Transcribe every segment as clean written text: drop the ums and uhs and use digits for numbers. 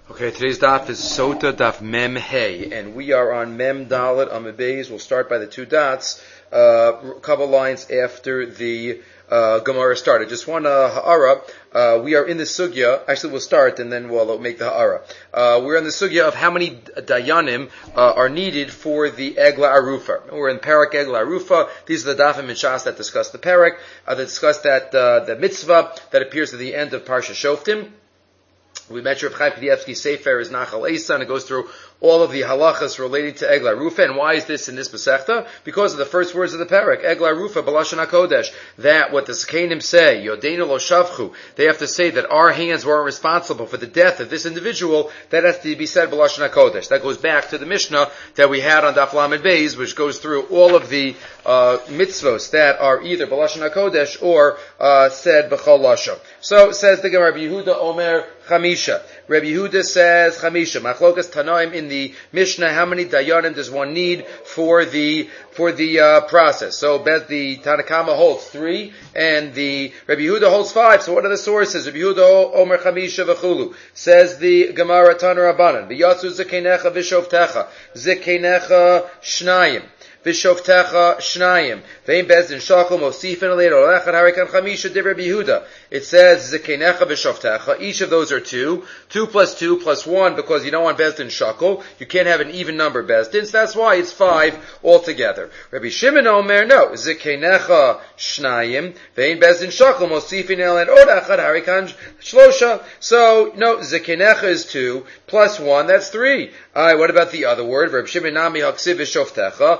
Okay, today's daf is Sota Daf Mem Hey, and we are on Mem Dalet Amud Beis. We'll start by the two dots, a couple lines after the Gemara started. Just one ha'ara. We are in the sugya. Actually, we'll start and then we'll make the ha'ara. We're in the sugya of how many dayanim are needed for the Egla Arufa. We're in Parak Egla Arufa. These are the dafim in Shas that discuss the Parak, that discuss that the mitzvah that appears at the end of Parsha Shoftim. We met Rav Chaim Kanievsky's Sefer is Nachal Eisa, and it goes through all of the halachas relating to Egla Rufa. And why is this in this Masechta? Because of the first words of the parak, Egla Rufa B'Lashon HaKodesh. That what the Sekanim say, Yodeinu Lo Shavchu, they have to say that our hands weren't responsible for the death of this individual. That has to be said B'Lashon HaKodesh. That goes back to the Mishnah that we had on Daf Lamed Beis, which goes through all of the mitzvos that are either B'Lashon HaKodesh or said B'Chol Lashon. So says the Gemara, Rabbi Yehuda Omer Chamisha. Rabbi Yehuda says Chamisha. Machlokas Tanoim in the Mishnah, how many dayanim does one need for the process? So the Tanakama holds 3, and the Rabbi Yehuda holds 5. So what are the sources? Rabbi Yehuda Omer Chamisha v'chulu. Says the Gemara Tana Rabbanan. V'yatzu zekeinecha v'shovtecha. Zekeinecha shnayim. V'shovtecha shnayim. Ve'im bezdin shakel mosifin alein olechad harikan chamisha div Rabbi Yehuda. It says zekeinecha v'shovtecha. Each of those are 2. 2 plus 2 plus 1, because you don't want bezdin shakel. You can't have an even number bezdin, so that's why it's 5 altogether. Rabbi Shimon Omer, no. Zekeinecha shnayim. Ve'im bezdin shakel mosifin alein olechad harikan shlosha. So, no, zekeinecha is 2 plus 1, that's 3. Alright, what about the other word? Rabbi Shimon Nami haksiv v'shovtecha.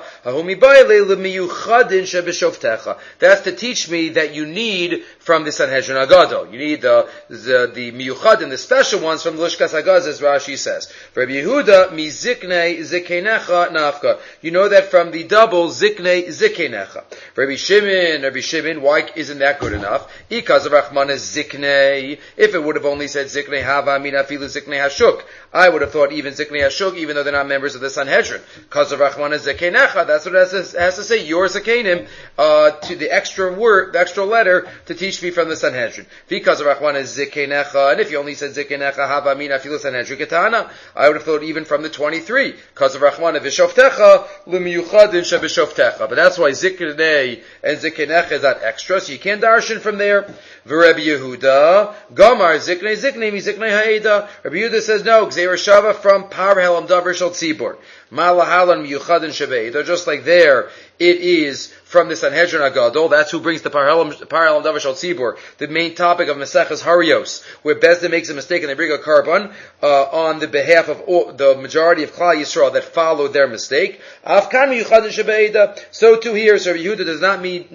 That's to teach me that you need from the Sanhedrin Agadol. You need the miyuchadim, the special ones from the Lishkas Hagaz, as Rashi says. Rabbi Yehuda, mi ziknei zikeinecha nafka. You know that from the double ziknei zikeinecha. Rabbi Shimon, why isn't that good enough? Ikaz of Rachman is ziknei. If it would have only said ziknei hava min afilu ziknei hashuk, I would have thought even ziknei hashuk, even though they're not members of the Sanhedrin. Because of Rachman is zikeinecha. That's what it has to say. Your Zekanim, to the extra word, the extra letter, to teach me from the Sanhedrin. Because of Rachman is Zekeinecha, and if you only said Zekeinecha, Hava Mina Filu Sanhedrin Ketana, I would have thought even from the 23. Because of Rachman V'Shovtecha, L'miyuchadin Sheb'Shovtecha. But that's why Ziknei and Zekeinecha is that extra, so you can't darshan from there. V'Rebbe Yehuda, Gomar Ziknei Mi Ziknei Ha'eda. Rabbi Yehuda says no, Gzeir Shava from Par Helam Davar Shal Tzibur. Malahalan miyuchadin shebeida, just like there, it is from the Sanhedrin Agadol. That's who brings the Paralam Davar Shal Tzibur, the main topic of Maseches Harios, where Bezdin makes a mistake and they bring a carbon on the behalf of the majority of Klal Yisrael that followed their mistake. Afkan miyuchadin shebeida. So too here, so Yehuda does not need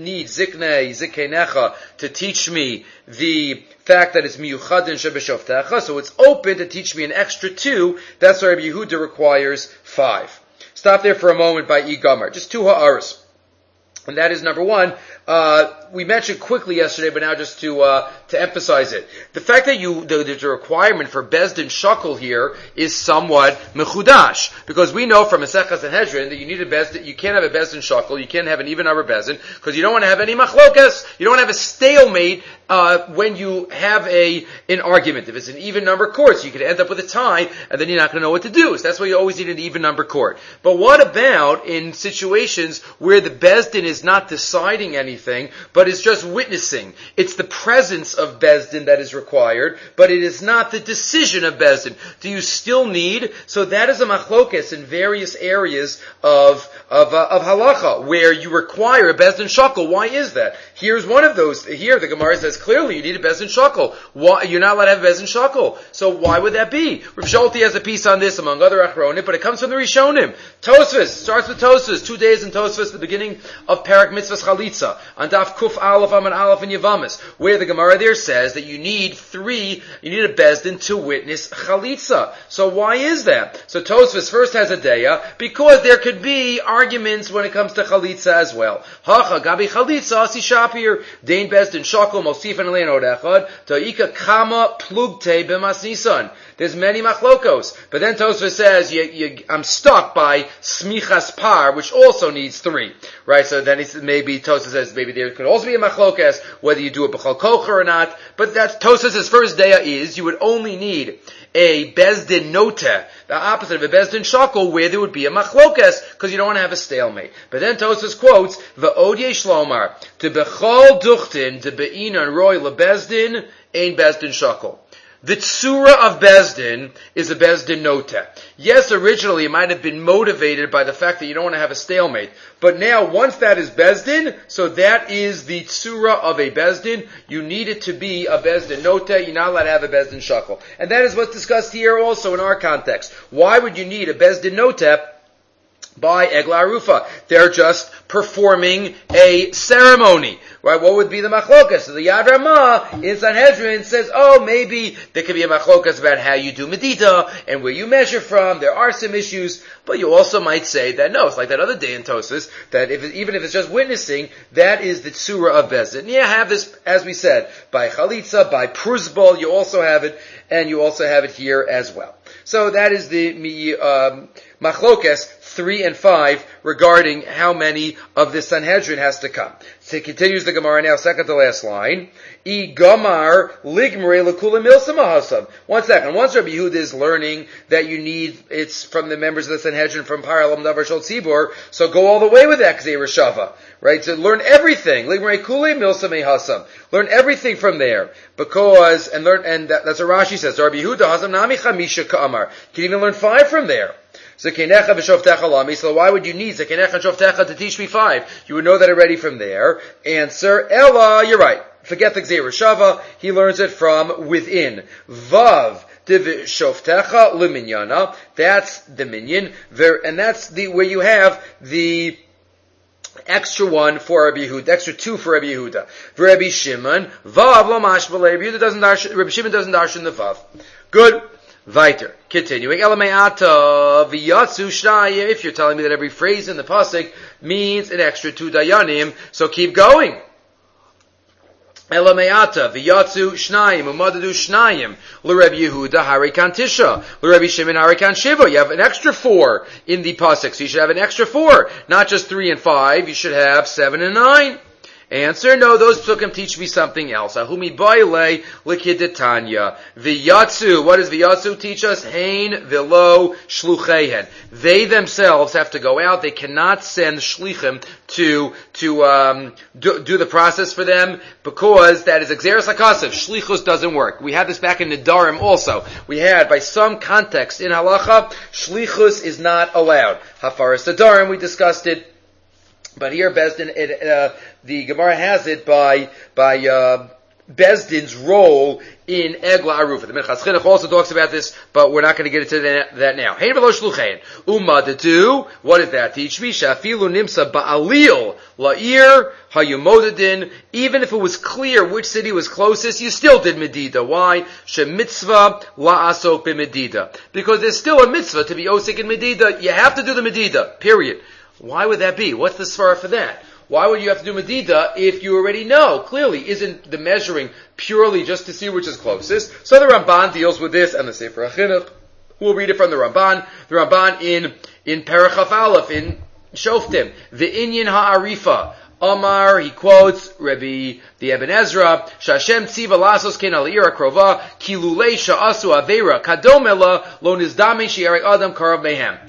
zikeinecha to teach me the fact that it's miyuchadin sheb'shovtecha, so it's open to teach me an extra 2. That's why Rabbi Yehuda requires 5. Stop there for a moment by Igamar. Just 2 ha'aras. And that is number 1. We mentioned quickly yesterday, but now just to emphasize it. The fact that there's a requirement for Bezdin Shakel here is somewhat mechudash. Because we know from Maseches Sanhedrin that you need a Bezdin, you can't have a Bezdin Shakel, you can't have an even number Bezdin, because you don't want to have any machlokas, you don't want to have a stalemate, when you have an argument. If it's an even number court, so you could end up with a tie, and then you're not going to know what to do. So that's why you always need an even number court. But what about in situations where the Bezdin is not deciding anything, but it's just witnessing? It's the presence of Bezdin that is required, but it is not the decision of Bezdin. Do you still need? So that is a machlokes in various areas of halacha, where you require a Bezdin shakel. Why is that? Here's one of those. Here the Gemara says clearly you need a Bezdin shakel. Why? You're not allowed to have a Bezdin shakel. So why would that be? Rav Sholti has a piece on this among other achronim, but it comes from the Rishonim. Tosfos starts with Tosfos. 2 days in Tosfos, the beginning of Parak Mitzvahs Chalitza, on Daf Kuf Aleph Amud Aleph and Yavamis, where the Gemara there says that you need a Bezdin to witness Chalitza. So why is that? So Tosfos first has a deya, because there could be arguments when it comes to Chalitza as well. Hacha Gabi Chalitza Asi Shapir, Dein Bezdin Shakel Mosifan Alein Odechad, Ta'ika Kama Plugte B'mas Nisan. There's many machlokos. But then Tosfos says, I'm stuck by Smichas Par, which also needs 3. Right? So then maybe Tosfos says, maybe there could also be a machlokas, whether you do a b'chal kocher or not. But that's Tosfos' first daya is, you would only need a Bezdin Noteh, the opposite of a Bezdin Shakel, where there would be a Machlokas, because you don't want to have a stalemate. But then Tosfos quotes, V'od yesh lomar, to bechol duchtin, to be'inan roy lebezdin, ein Bezdin Shakel. The tsura of Bezdin is a Bezdin Noteh. Yes, originally it might have been motivated by the fact that you don't want to have a stalemate. But now, once that is Bezdin, so that is the tsura of a Bezdin. You need it to be a Bezdin Noteh. You're not allowed to have a Bezdin Shakel. And that is what's discussed here also in our context. Why would you need a Bezdin Noteh by Egla Arufa? They're just performing a ceremony. Right? What would be the machlokas? So the Yad Ramah in Sanhedrin says, maybe there could be a machlokas about how you do medida and where you measure from. There are some issues, but you also might say that no, it's like that other day in Tosfos, that even if it's just witnessing, that is the tsura of Bezdin. Yeah, have this, as we said, by Chalitza, by Pruzbol, you also have it, and you also have it here as well. So that is the machlokas 3 and 5 regarding how many of the Sanhedrin has to come. So it continues the Gemara now, second to last line. I gamar ligmre l'kulim milsamahasam. 1 second. Once Rabbi Yehuda is learning that you need, it's from the members of the Sanhedrin from Paralam Davar Shol Tzibor, so go all the way with that Kzei Reshava. Right? So learn everything. Ligmre kulim milsamahasam. Learn everything from there. Because, and that's what Rashi says. So Rabbi Yehuda hasam nami chamisha ka'amar. You can even learn 5 from there. So why would you need Zekenecha and Shoftecha to teach me 5? You would know that already from there. Answer, Ella, you're right. Forget the Gzei Reshava. He learns it from within. Vav, Div Shoftecha Liminyana. That's the minyan. And that's where you have the extra 1 for Rabbi Yehuda, extra 2 for Rabbi Yehuda. For Rabbi Shimon, Vav Lamash Rabbi Yehuda doesn't darshan, Rabbi Shimon doesn't darshan the Vav. Good. Weiter. Continuing. Elameata v'yatsu shnayim. If you're telling me that every phrase in the pasuk means an extra 2 dayanim, so keep going. Elameata v'yatsu shnayim umadadu shnayim l'Rebbe Yehuda harikan tisha l'Rebbe Shimon harikan shiva. You have an extra 4 in the pasuk, so you should have an extra 4, not just 3 and 5. You should have 7 and 9. Answer, no, those psukim teach me something else. Ahumi baile likidetanya. V'yatsu, what does v'yatsu teach us? Hein v'lo shluchehen. They themselves have to go out. They cannot send shlichim to do the process for them, because that is exeris hakasav. Shlichus doesn't work. We had this back in Nedarim also. We had, by some context in halacha, shlichus is not allowed. Hafaras Nedarim, we discussed it. But here, Bezdin, the Gemara has it by Bezdin's role in Egla Arufa. The Minchas Chinuch also talks about this, but we're not going to get into that now. Hein v'lo shluchein. Umadatu. What does that teach me? Shafilu nimsa ba'alil la'ir hayumodadin. Even if it was clear which city was closest, you still did medida. Why? Shemitzvah la'asok b'medida. Because there's still a mitzvah to be osik in medida. You have to do the medida. Period. Why would that be? What's the svara for that? Why would you have to do medida if you already know? Clearly, isn't the measuring purely just to see which is closest? So the Ramban deals with this, and the Sefer HaChinuch, we'll read it from the Ramban. The Ramban in Parachaf Aleph, in Shoftim, the Inyan Ha'arifa. Omar, he quotes Rabbi the Eben Ezra, Shashem tziva lasos ken al ira krova, kilulei sha'asu avera, kadomela lo nizdame shi'arek adam karav mehem.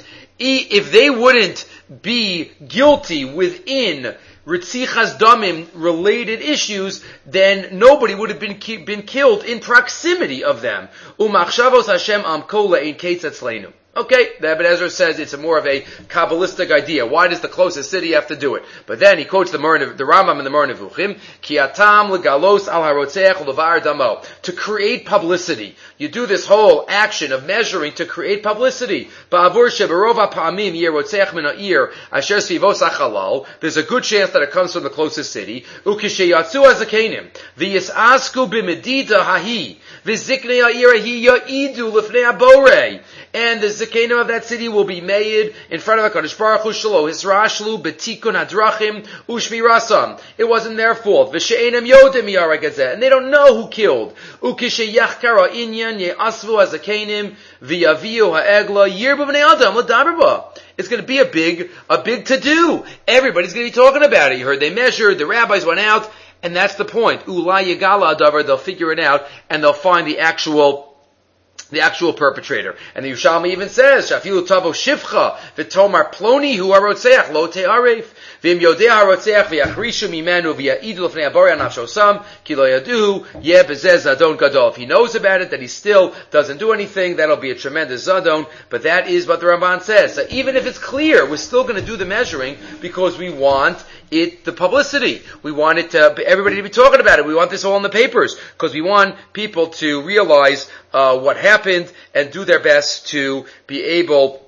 If they wouldn't be guilty within Ritzichas Damim related issues, then nobody would have been killed in proximity of them. Umachshavos Hashem amkola in ketzatzleinu. Okay, the Eben Ezra says it's more of a Kabbalistic idea. Why does the closest city have to do it? But then he quotes the Rambam and the Moreh Nevuchim, Ki atam legalos al harotzeach ulevar damo. To create publicity. You do this whole action of measuring to create publicity. Ba'avur sheberov ha'pa'amim yerotzeach min ha'ir asher svivos ha'chalal. There's a good chance that it comes from the closest city. Ukisheyatzu hazakenim. V'yisasku b'medida hahi. V'ziknei ha'ir hahi ya'idu lefnei ha'borei. And the Zakenim of that city will be made in front of HaKadosh Baruch Hu Shelo Hisrashlu B'tikun Hadrachim Ushmirasam. It wasn't their fault. V'she'enam yodem yarek hazeh. And they don't know who killed. Ukisheyachkar ha'inyan ye'asvu hazakenim v'yaviu ha'egla yirbu b'nei adam l'daber ba. It's going to be a big to-do. Everybody's going to be talking about it. You heard they measured, the rabbis went out, and that's the point. Ulai yagala adavar, they'll figure it out, and they'll find the actual the actual perpetrator. And the Yerushalmi even says, Shafilu tavo shivcha v'tomar ploni hu harotzeach lo te'aref v'im yodei harotzeach v'yachrishu mimenu v'ya'idu l'fnei abori anafshosam ki lo yaduhu yeh bezeh zadon gadol. If he knows about it, that he still doesn't do anything, that'll be a tremendous zadon. But that is what the Ramban says. So even if it's clear, we're still going to do the measuring because we want the publicity. We want everybody to be talking about it. We want this all in the papers because we want people to realize what happened and do their best to be able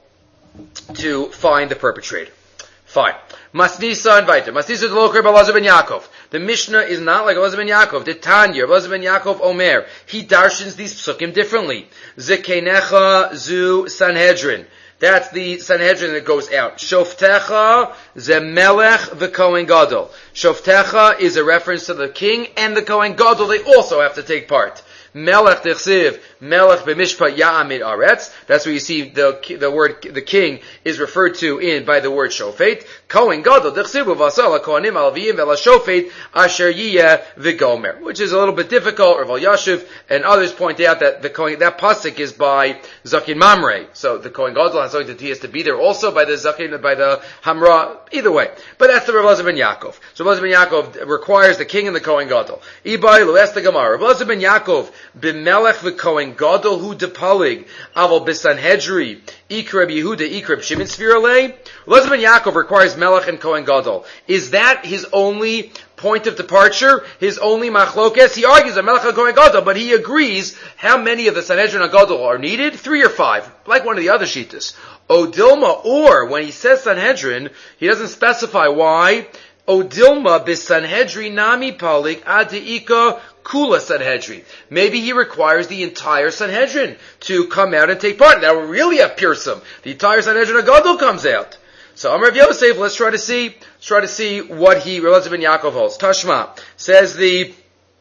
to find the perpetrator. Fine. Masnisa and Vaiter. Masnisa is local Elazar ben Yaakov. The Mishnah is not like Elazar ben Yaakov. The Tanya, Elazar ben Yaakov Omer. He darshans these psukim differently. Zekenecha zu Sanhedrin. That's the Sanhedrin that goes out. Shoftecha ze melech v'kohen gadol. Shoftecha is a reference to the king and the kohen gadol. They also have to take part. Melech dechsiv, melech b'mishpat ya'amid aretz. That's where you see the word, the king is referred to by the word shofet. Kohen gadol dechsiv uvasal kohanim alviyim v'la shofet asher yiyeh v'gomer. Which is a little bit difficult. Rav Yashiv and others point out that that pasuk is by Zakin Mamre. So the kohen gadol has something that he has to be there also by the Zakin, by the Hamra. Either way. But that's the Rav Elazar ben Yaakov. So Rav Elazar ben Yaakov requires the king and the kohen gadol. Ibai lo es the Gemara. Rav Elazar ben Yaakov b'melech v'kohen gadol hu depalig aval b'sanhedri ikreb Yehuda ikreb Shimon Sviralei. Elazar ben Yaakov requires melech and kohen gadol. Is that his only point of departure? His only machlokes? He argues that melech and kohen gadol, but he agrees how many of the Sanhedrin and gadol are needed? 3 or 5, like one of the other shittas. Odilma, or when he says Sanhedrin, he doesn't specify why. Odilma b'Sanhedrin nami palik adeika kula Sanhedrin. Maybe he requires the entire Sanhedrin to come out and take part. That will really have Pirsum. The entire Sanhedrin Gadol comes out. So Amar Rav Yosef, let's try to see what Elazar ben Yaakov holds. Tashma says the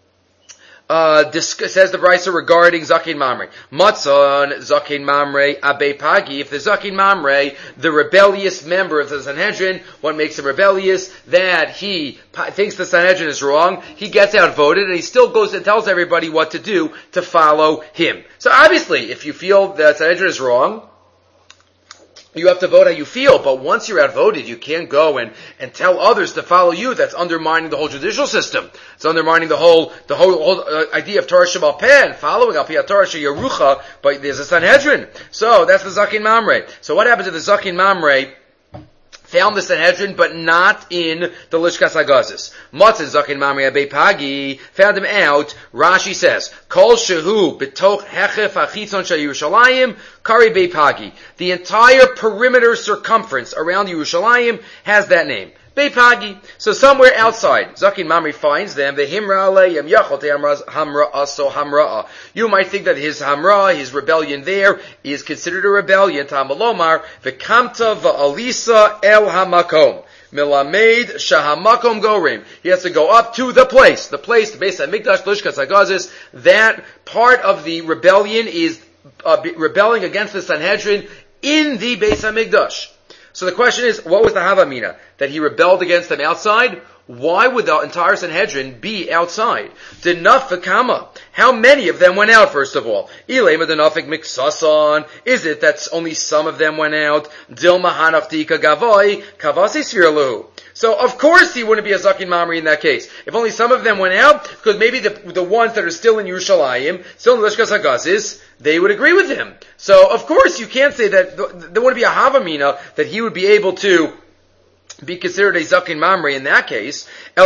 Brisa regarding Zakin Mamre. Matzon Zakin Mamre Abe Pagi. If the Zakin Mamre, the rebellious member of the Sanhedrin, what makes him rebellious? That he thinks the Sanhedrin is wrong. He gets outvoted and he still goes and tells everybody what to do to follow him. So obviously, if you feel that Sanhedrin is wrong, you have to vote how you feel, but once you're outvoted, you can't go and tell others to follow you. That's undermining the whole judicial system. It's undermining the whole idea of Torah Shebal Peh, following Al Pi Torah Sheyerucha, but there's a Sanhedrin. So that's the Zakin Mamre. So what happened to the Zakin Mamre? Found the Sanhedrin, but not in the Lishkas Hagazis. Matzah Zakin Mamre Abe Pagi, found him out. Rashi says, Kol Shehu B'toch Hechef Achitzon Shel Yerushalayim, Kari Be Pagi. The entire perimeter circumference around Yerushalayim has that name. Beipagi. So somewhere outside, Zakin Mamre finds them, the Himra Aleyim Yachot Hamra Aso Hamra'a. You might think that his Hamra, his rebellion there, is considered a rebellion. Tamalomar, V'kamta V'alisa El Hamakom. Milamed Shahamakom Gorim. He has to go up to the place, the Beis HaMikdash, Lishkas Hagazis. That part of the rebellion is rebelling against the Sanhedrin in the Beis HaMikdash. So the question is, what was the Havamina? That he rebelled against them outside? Why would the entire Sanhedrin be outside? Denafakama. How many of them went out, first of all? Ilema denafik miksason. Is it that only some of them went out? Dilma hanaftika gavoi kavasi svirlu. So of course he wouldn't be a Zakin Mamre in that case. If only some of them went out, because maybe the ones that are still in Yerushalayim, still in Lishkas Hagazis, they would agree with him. So of course you can't say that there wouldn't be a Havamina that he would be able to be considered a Zakin Mamre in that case.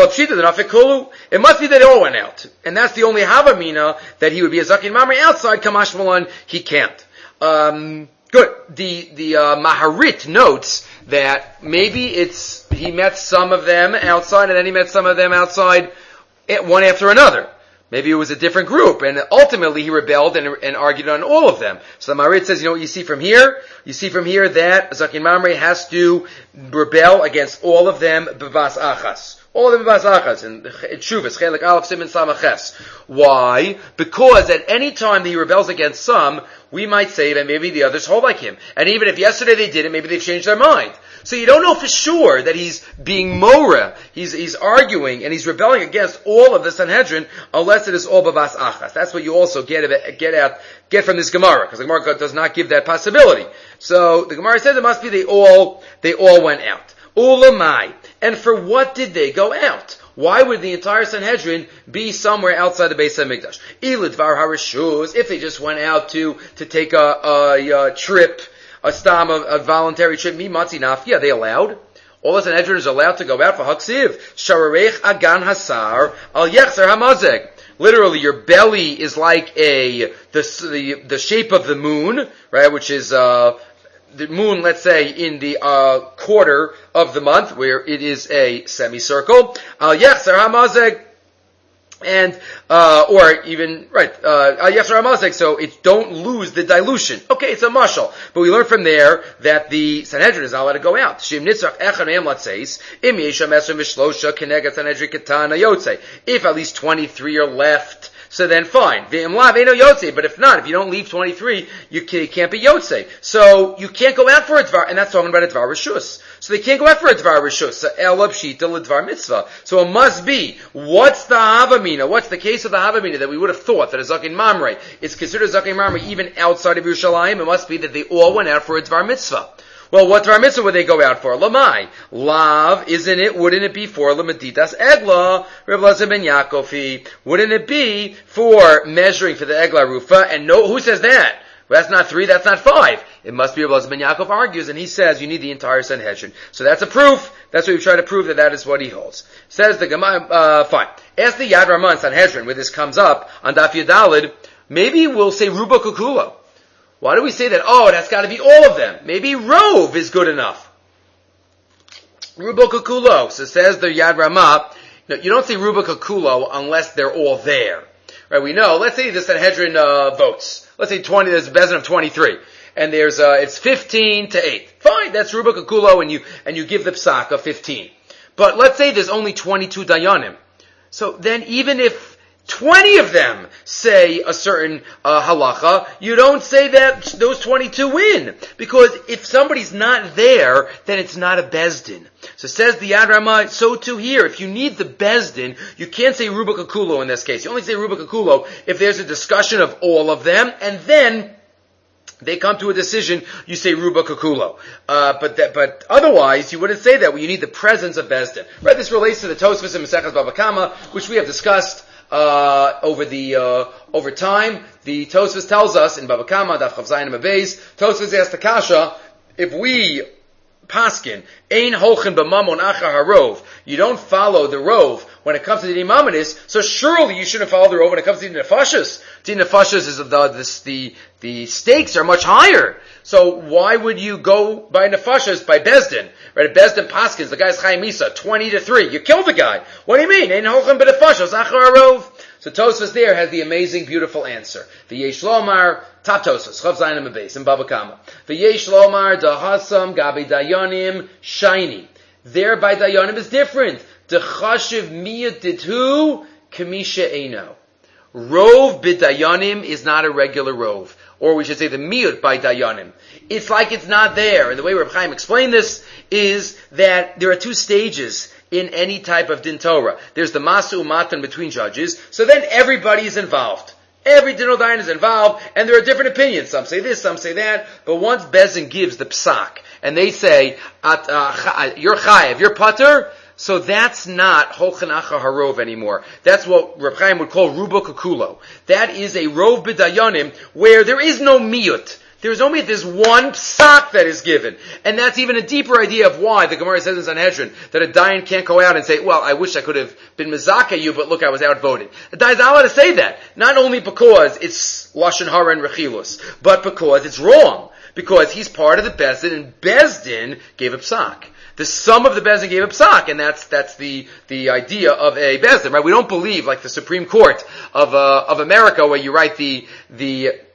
It must be that they all went out. And that's the only Havamina that he would be a Zakin Mamre outside. Kamash Malan, he can't. Good. The Maharit notes that maybe he met some of them outside and then he met some of them outside one after another. Maybe it was a different group, and ultimately he rebelled and argued on all of them. So the Maharit says, what you see from here? You see from here that Zakin Mamre has to rebel against all of them, b'vas achas. All of them b'bas achas. In Shuvas, Chelik Aleph Siman Samaches. Why? Because at any time that he rebels against some, we might say that maybe the others hold like him. And even if yesterday they did it, maybe they've changed their mind. So you don't know for sure that he's being Moreh, he's arguing, and he's rebelling against all of the Sanhedrin, unless it is all b'bas achas. That's what you also get from this Gemara, because the Gemara does not give that possibility. So the Gemara says it must be they all went out. Ulamai. And for what did they go out? Why would the entire Sanhedrin be somewhere outside the Beis HaMikdash? Ilidvar harishus, if they just went out to take a trip, a voluntary trip, mi matzi nafki, are they allowed? All the Sanhedrin is allowed to go out for Haksiv. Shararech agan hasar, al yechzer hamazeg. Literally, your belly is like the shape of the moon, right, which is, the moon, let's say, in the quarter of the month, where it is a semicircle. Al yechzer hamazeg. And, or even, right, Yechzer HaMazeg, so it don't lose the dilution. Okay, it's a mashal. But we learn from there that the Sanhedrin is not allowed to go out. Shim nitzrach echad me'em latzeis, im yesha mesrim v'shlosha keneged Sanhedrin ketana yotze. If at least 23 are left, so then fine. But if not, if you don't leave 23, you can't be Yotze. So you can't go out for a Dvar, and that's talking about a Dvar Rishus. So they can't go out for a Dvar Rishus. So Elab Shita L'Dvar Mitzvah. So it must be, what's the Havamina? What's the case of the Havamina that we would have thought that a Zakin Mamre is considered a Zakin Mamre even outside of Yerushalayim? It must be that they all went out for a Dvar Mitzvah. Well, what Dvar Mitzvah would they go out for? Lamai. Lav, isn't it? Wouldn't it be for Lamaditas Egla? Reb Lazar ben Yaakov. Wouldn't it be for measuring for the Egla Rufa? And no, who says that? Well, that's not 3, that's not 5. It must be Reb Lazar ben Yaakov argues, and he says you need the entire Sanhedrin. So that's a proof. That's what we try to prove that is what he holds. Says the Gemara, fine. Ask the Yad Ramah Sanhedrin, where this comes up, on Daf Yudalid, maybe we'll say Ruba Kukulo. Why do we say that? Oh, that's got to be all of them. Maybe Rov is good enough. Ruba Kukulo. So says the Yad Ramah, no, you don't say Ruba Kukulo unless they're all there. Right? We know, let's say the Sanhedrin votes. Let's say there's a Bezin of 23. And there's, it's 15 to 8. Fine, that's Ruba Kukulo, and you give the psak of 15. But let's say there's only 22 Dayanim. So then even if 20 of them say a certain halacha, you don't say that those 22 win. Because if somebody's not there, then it's not a Bezdin. So says the Yad Ramah, so too here. If you need the Bezdin, you can't say Ruba Kukulo in this case. You only say Ruba Kukulo if there's a discussion of all of them, and then they come to a decision, you say Ruba Kukulo. But otherwise, you wouldn't say that when you need the presence of Bezdin. Right, this relates to the Tosfos and Maseches Bava Kama, which we have discussed over time. The Tosfos tells us in Bava Kama, Daf Chav Zayin Beis, Tosfos asks the Kasha, if we paskin ein holchen b'mamon achar harov, you don't follow the rov when it comes to the imamanis, so surely you shouldn't follow the rov when it comes to the nefashos. The nefashos is the stakes are much higher. So why would you go by nefashos by Bezdin? Right, if Bezdin paskins, the guy's Chaim Misa, 20-3, you killed the guy. What do you mean? Ein holchen b'nefashos achar harov. So Tosfos there has the amazing, beautiful answer. V'yesh lomar, top Tosfos, Chav Zayin Beis in Bava Kama. V'yesh lomar dahasam gabi dayanim shiny. There by dayanim is different. Dechashiv miyut dithu kamisha eino. Rov b'dayanim is not a regular rov. Or we should say the miyut by dayanim. It's like it's not there. And the way Reb Chaim explained this is that there are 2 stages in any type of din Torah. There's the masu umatan between judges, so then everybody is involved. Every din dayan is involved, and there are different opinions. Some say this, some say that, but once Bezin gives the psak, and they say, you're chayev, you're pater, so that's not holchen achar harov anymore. That's what Reb Chaim would call ruba kukulo. That is a rov b'dayanim, where there is no miyut. There's only this one psak that is given. And that's even a deeper idea of why the Gemara says in Sanhedrin that a dayan can't go out and say, well, I wish I could have been mezaka you, but look, I was outvoted. The dayan's not allowed to say that. Not only because it's Lashon Hara and Rechilus, but because it's wrong. Because he's part of the Bezdin, and Bezdin gave a psak. The sum of the Bezdin gave a psak, and that's the idea of a Bezdin, right? We don't believe, like the Supreme Court of America, where you write the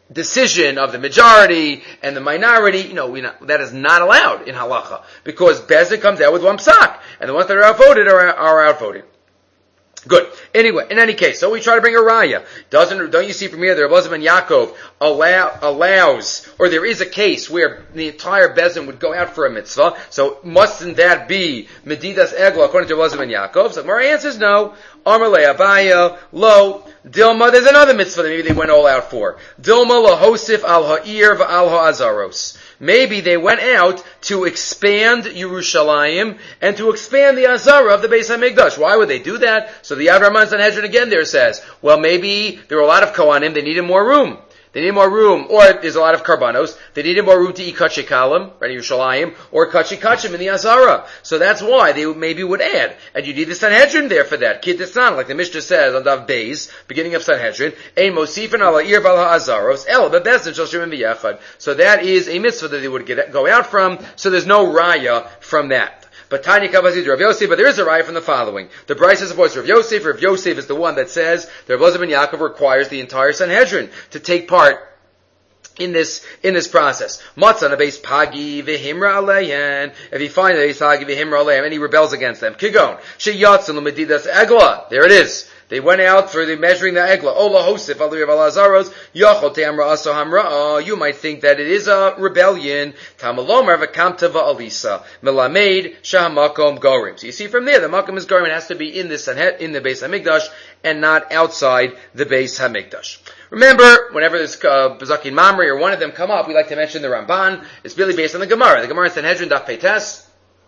decision of the majority and the minority, that is not allowed in halacha, because Bezdin comes out with one psak, and the ones that are outvoted are outvoted. Good. Anyway, in any case, so we try to bring a raya. Don't you see from here that Rabbi Elazar ben Yaakov allows, or there is a case where the entire Bezdin would go out for a mitzvah, so mustn't that be Medidas Egla according to Rabbi Elazar ben Yaakov? So Mara answers no. Amar le Abaya, lo, Dilma, there's another mitzvah that maybe they went all out for. Dilma lahosif al ha'ir v'al ha'azaros. Maybe they went out to expand Yerushalayim and to expand the Azara of the Beis HaMikdash. Why would they do that? So the Yad Raman Sanhedrin again there says, well, maybe there were a lot of Kohanim, they needed more room. They need more room, or there's a lot of karbanos. They needed more room to eat kachikalim, right, Yerushalayim, or kachikachim in the Azara. So that's why they maybe would add. And you need the Sanhedrin there for that. Kiddusan, like the Mishnah says on Dav Beis, beginning of Sanhedrin, ein mosifin ala ir val ha'azaros, el bebezdin shel shemim v'yachad. So that is a mitzvah that they would go out from, so there's no raya from that. But Tanya Kavazid Rav Yosef, but there is a raya from the following. The Bryce supports Rav Yosef. Rav Yosef is the one that says that Rav Elazar ben Yaakov requires the entire Sanhedrin to take part in this process. Matzah base pagi v'himra aleihen. If you find that he's pagi v'himra aleihen, and he rebels against them. Kigon sheyatzon l'medidas egla. There it is. They went out for the measuring the egla. Ola hosef aliyah valazaros yachol te'amra aso hamra. You might think that it is a rebellion. Tamalomar v'kamta va'alisa melamed shahamakom gorim. So you see from there, the makom is gorim. It has to be in the Beis Hamikdash and not outside the Beis Hamikdash. Remember, whenever there's Bezakin Mamre or one of them come up, we like to mention the Ramban. It's really based on the Gemara. The Gemara in Sanhedrin Daf Peites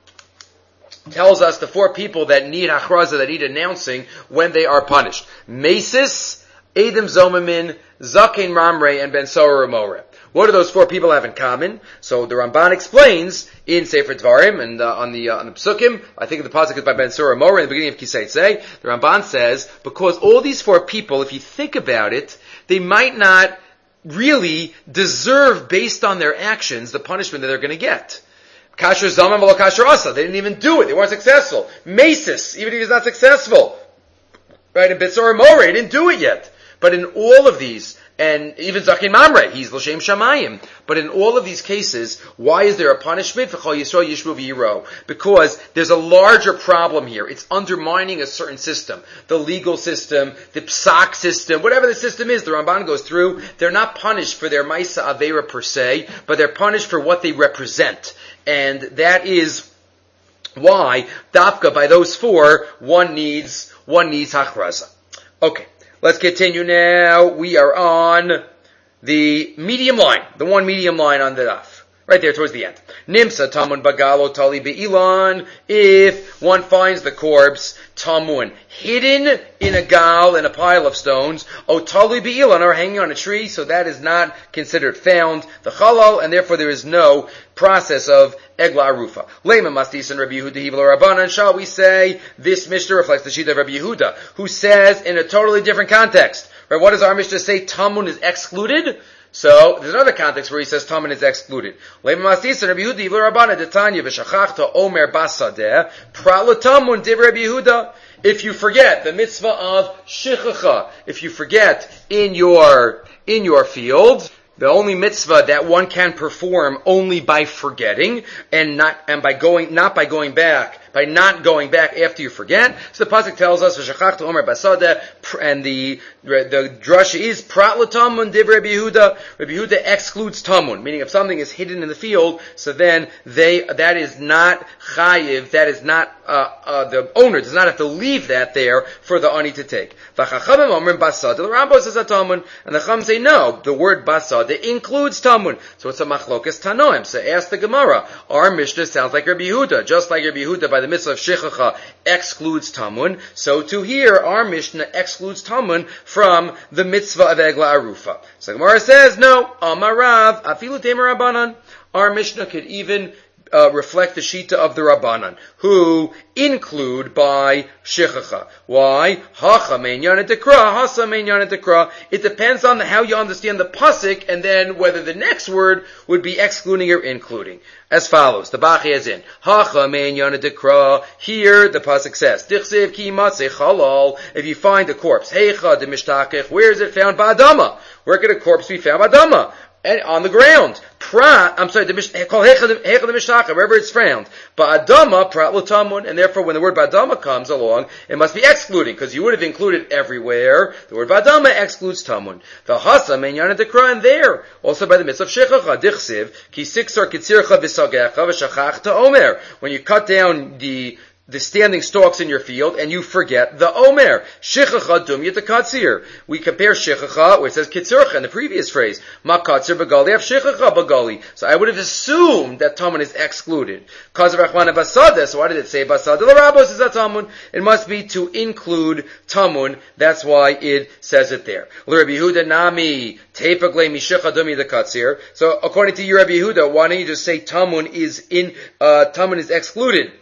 tells us the four people that need hachraza, that need announcing when they are punished. Mesis, Edom Zomamin, Zakin Mamre, and Ben Sora Ramore. What do those four people have in common? So the Ramban explains in Sefer Dvarim and on the Psukim, I think the pasuk is by Ben Sora Ramore in the beginning of Kisei Tzei. The Ramban says, because all these four people, if you think about it, they might not really deserve, based on their actions, the punishment that they're going to get. Kasher Zaman v'lo Kasher Asa. They didn't even do it. They weren't successful. Mesis, even if he's not successful. Right? And Betzor More, he didn't do it yet. But in all of these, and even Zakin Mamre, he's L'Shem Shamayim. But in all of these cases, why is there a punishment? Because there's a larger problem here. It's undermining a certain system. The legal system, the psak system, whatever the system is, the Ramban goes through, they're not punished for their Maisa Aveira per se, but they're punished for what they represent. And that is why, Dafka, by those four, one needs hachraza. Okay. Let's continue now. We are on the medium line, the one medium line on the daf, right there towards the end. Nimsa tamun bagalo tali be'ilan. If one finds the corpse, tamun, hidden in a gal, in a pile of stones, o tali be'ilan, or hanging on a tree, so that is not considered found, the chalal, and therefore there is no process of Egla Arufa. Lema Mastis and Rabbi Yehuda Hivlo Rabbanan. Shall we say this Mishnah reflects the Shita of Rabbi Yehuda, who says in a totally different context. Right? What does our Mishnah say? Tamun is excluded. So there's another context where he says Tamun is excluded. Lema Mastis and Rabbi Yehuda Hivlo Rabbanan. Detanya v'shachachta Omer Basadeh Pratla Tamun Div Rabbi Yehuda. If you forget the mitzvah of shichacha, if you forget in your field, the only mitzvah that one can perform only by forgetting not going back after you forget. So the pasuk tells us, "V'shachachta Omer Basadeh," and the drasha is Prat l'Tamun Div Rabbi Yehuda. Rabbi Yehuda excludes Tamun, meaning if something is hidden in the field, so then that is not chayiv. That is not the owner does not have to leave that there for the ani to take. V'chachamim Omer Basadeh. The Rambam says Tamun, and the Chum say no. The word Basadeh includes Tamun, so it's a machlokas Tanoim. So ask the Gemara. Our Mishnah sounds like Rabbi Yehuda, just like Rabbi Yehuda by the mitzvah of shichacha excludes Tamun. So to here, our Mishnah excludes Tamun from the mitzvah of Egla Arufa. So Gemara says no. Amarav afilu temer Rabbanan. Our Mishnah could even reflect the shita of the Rabbanan, who include by shechacha. Why? Hacha meinyan dekra, hasa meinyan dekra. It depends on how you understand the pasuk, and then whether the next word would be excluding or including. As follows, the Bachi is in Hacha meinyan dekra. Here the pasuk says, Dichsev ki matzeh chalal. If you find a corpse, Heicha de mishtachech. Where is it found? Ba'adama. Where could a corpse be found? Ba'adama. And on the ground. Wherever it's found. Ba'adama, prat l'tamun. And therefore, when the word ba'adama comes along, it must be excluding, because you would have included everywhere. The word ba'adama excludes tamun. The hasa meinyan dekra, and there, also by the mitzvah of shechacha, dichsiv, ki siksar kitzircha v'sagecha v'shachachta omer. When you cut down the standing stalks in your field, and you forget the omer. Shichacha dum yitakatzir. We compare shichacha, where it says kitzurcha in the previous phrase. Ma katzir bagali, have shichacha bagali. So I would have assumed that tamun is excluded. Cause of Rachmana basada, so why did it say basada? The rabbos is that tamun. It must be to include tamun. That's why it says it there. Rabbi Yehuda nami, tepagle mishicha dum yitakatzir. So according to your Rabbi Yehuda, why don't you just say tamun is excluded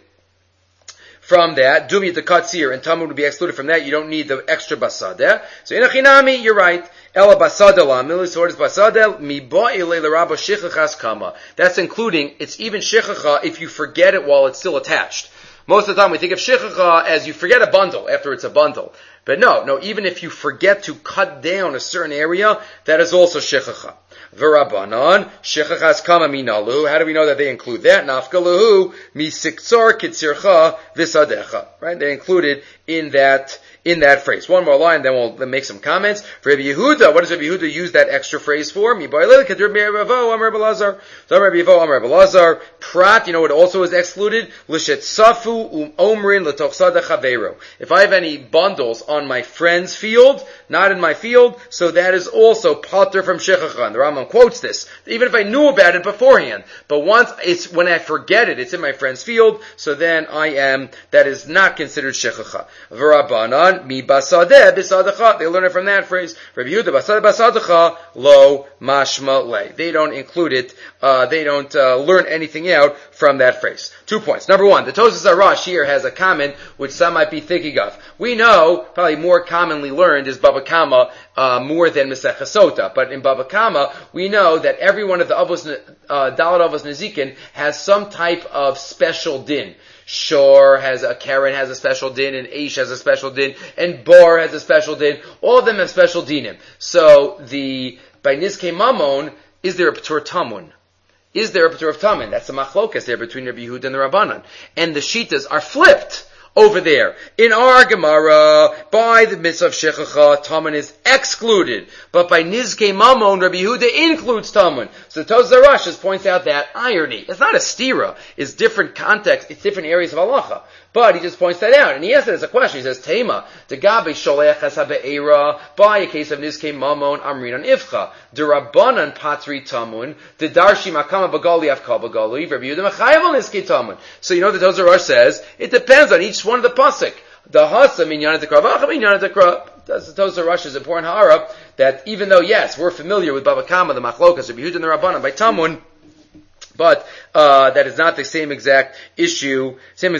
from that? Dumi the katzir, and tamun would be excluded from that. You don't need the extra basada. So in achinami, you're right. Ela basada la milis, what is basada? Mi ba'ile l'rabba shichachas kama. That's including, it's even shichacha if you forget it while it's still attached. Most of the time we think of shichacha as you forget a bundle after it's a bundle. But no, even if you forget to cut down a certain area, that is also shichacha. V'Rabbanan, shechachas kama minalu. How do we know that they include that? Nafkalahu, mi siktzar kitzircha v'sadecha. Right? They included in that phrase. One more line, then we'll make some comments. For Rabbi Yehuda, what does Rabbi Yehuda use that extra phrase for? Mi ba'ilel kedir Rabbi Yevo, Amar Rabbi Lazar. So Rabbi Yevo, Amar Rabbi Lazar. Prat, you know what also is excluded? L'shet safu omrin l'toch sadecha veiro. If I have any bundles on my friend's field, not in my field, so that is also pater from shechacha. And the Rambam quotes this, even if I knew about it beforehand. But when I forget it, it's in my friend's field, so then that is not considered shechacha. V'Rabbanan, mi basadeh bisadecha. They learn it from that phrase. Rabbi Yehuda, basadeh basadecha, lo mashma le. They don't include it, they don't learn anything out from that phrase. 2 points. Number one, the Tosas Arash here has a comment which some might be thinking of. We know, probably more commonly learned is Baba Kama, more than Masechah Sota. But in Baba Kama, we know that every one of the Dalet Avos Nezikin has some type of special din. Shor has Karen has a special din, and Aish has a special din, and Bor has a special din. All of them have special dinim. So by Nizkei Mamon, is there a Patur Tamun? Is there a Patur of Tamun? That's the machlokas there between Rabbi Yehuda and the Rabbanan. And the Shitas are flipped over there. In our Gemara, by the mitzvah of shechacha, tamun is excluded. But by Nizkei Mamon, Rabbi Yehuda includes tamun. So the Tosas Arash points out that irony. It's not a stira. It's different context. It's different areas of halacha. But he just points that out. And he asks it as a question. He says, Tema, de gabe sholech hasabe'era, by a case of Nizkei Mamon, amrin on ifcha. De rabbanan patri tamun, de darshi makama bagali avka bagali, Rabbi Yehuda mechayev al Nizkei tamun. So you know the Tosas Arash says, it depends on each one of the pasuk. The hasa minyan dekra, vacha minyan dekra. That's the Tosas Arash is important hara, that even though, yes, we're familiar with Baba Kama, the machlokas, Rabbi Yehuda and the Rabbanan, by tamun, but that is not the same exact issue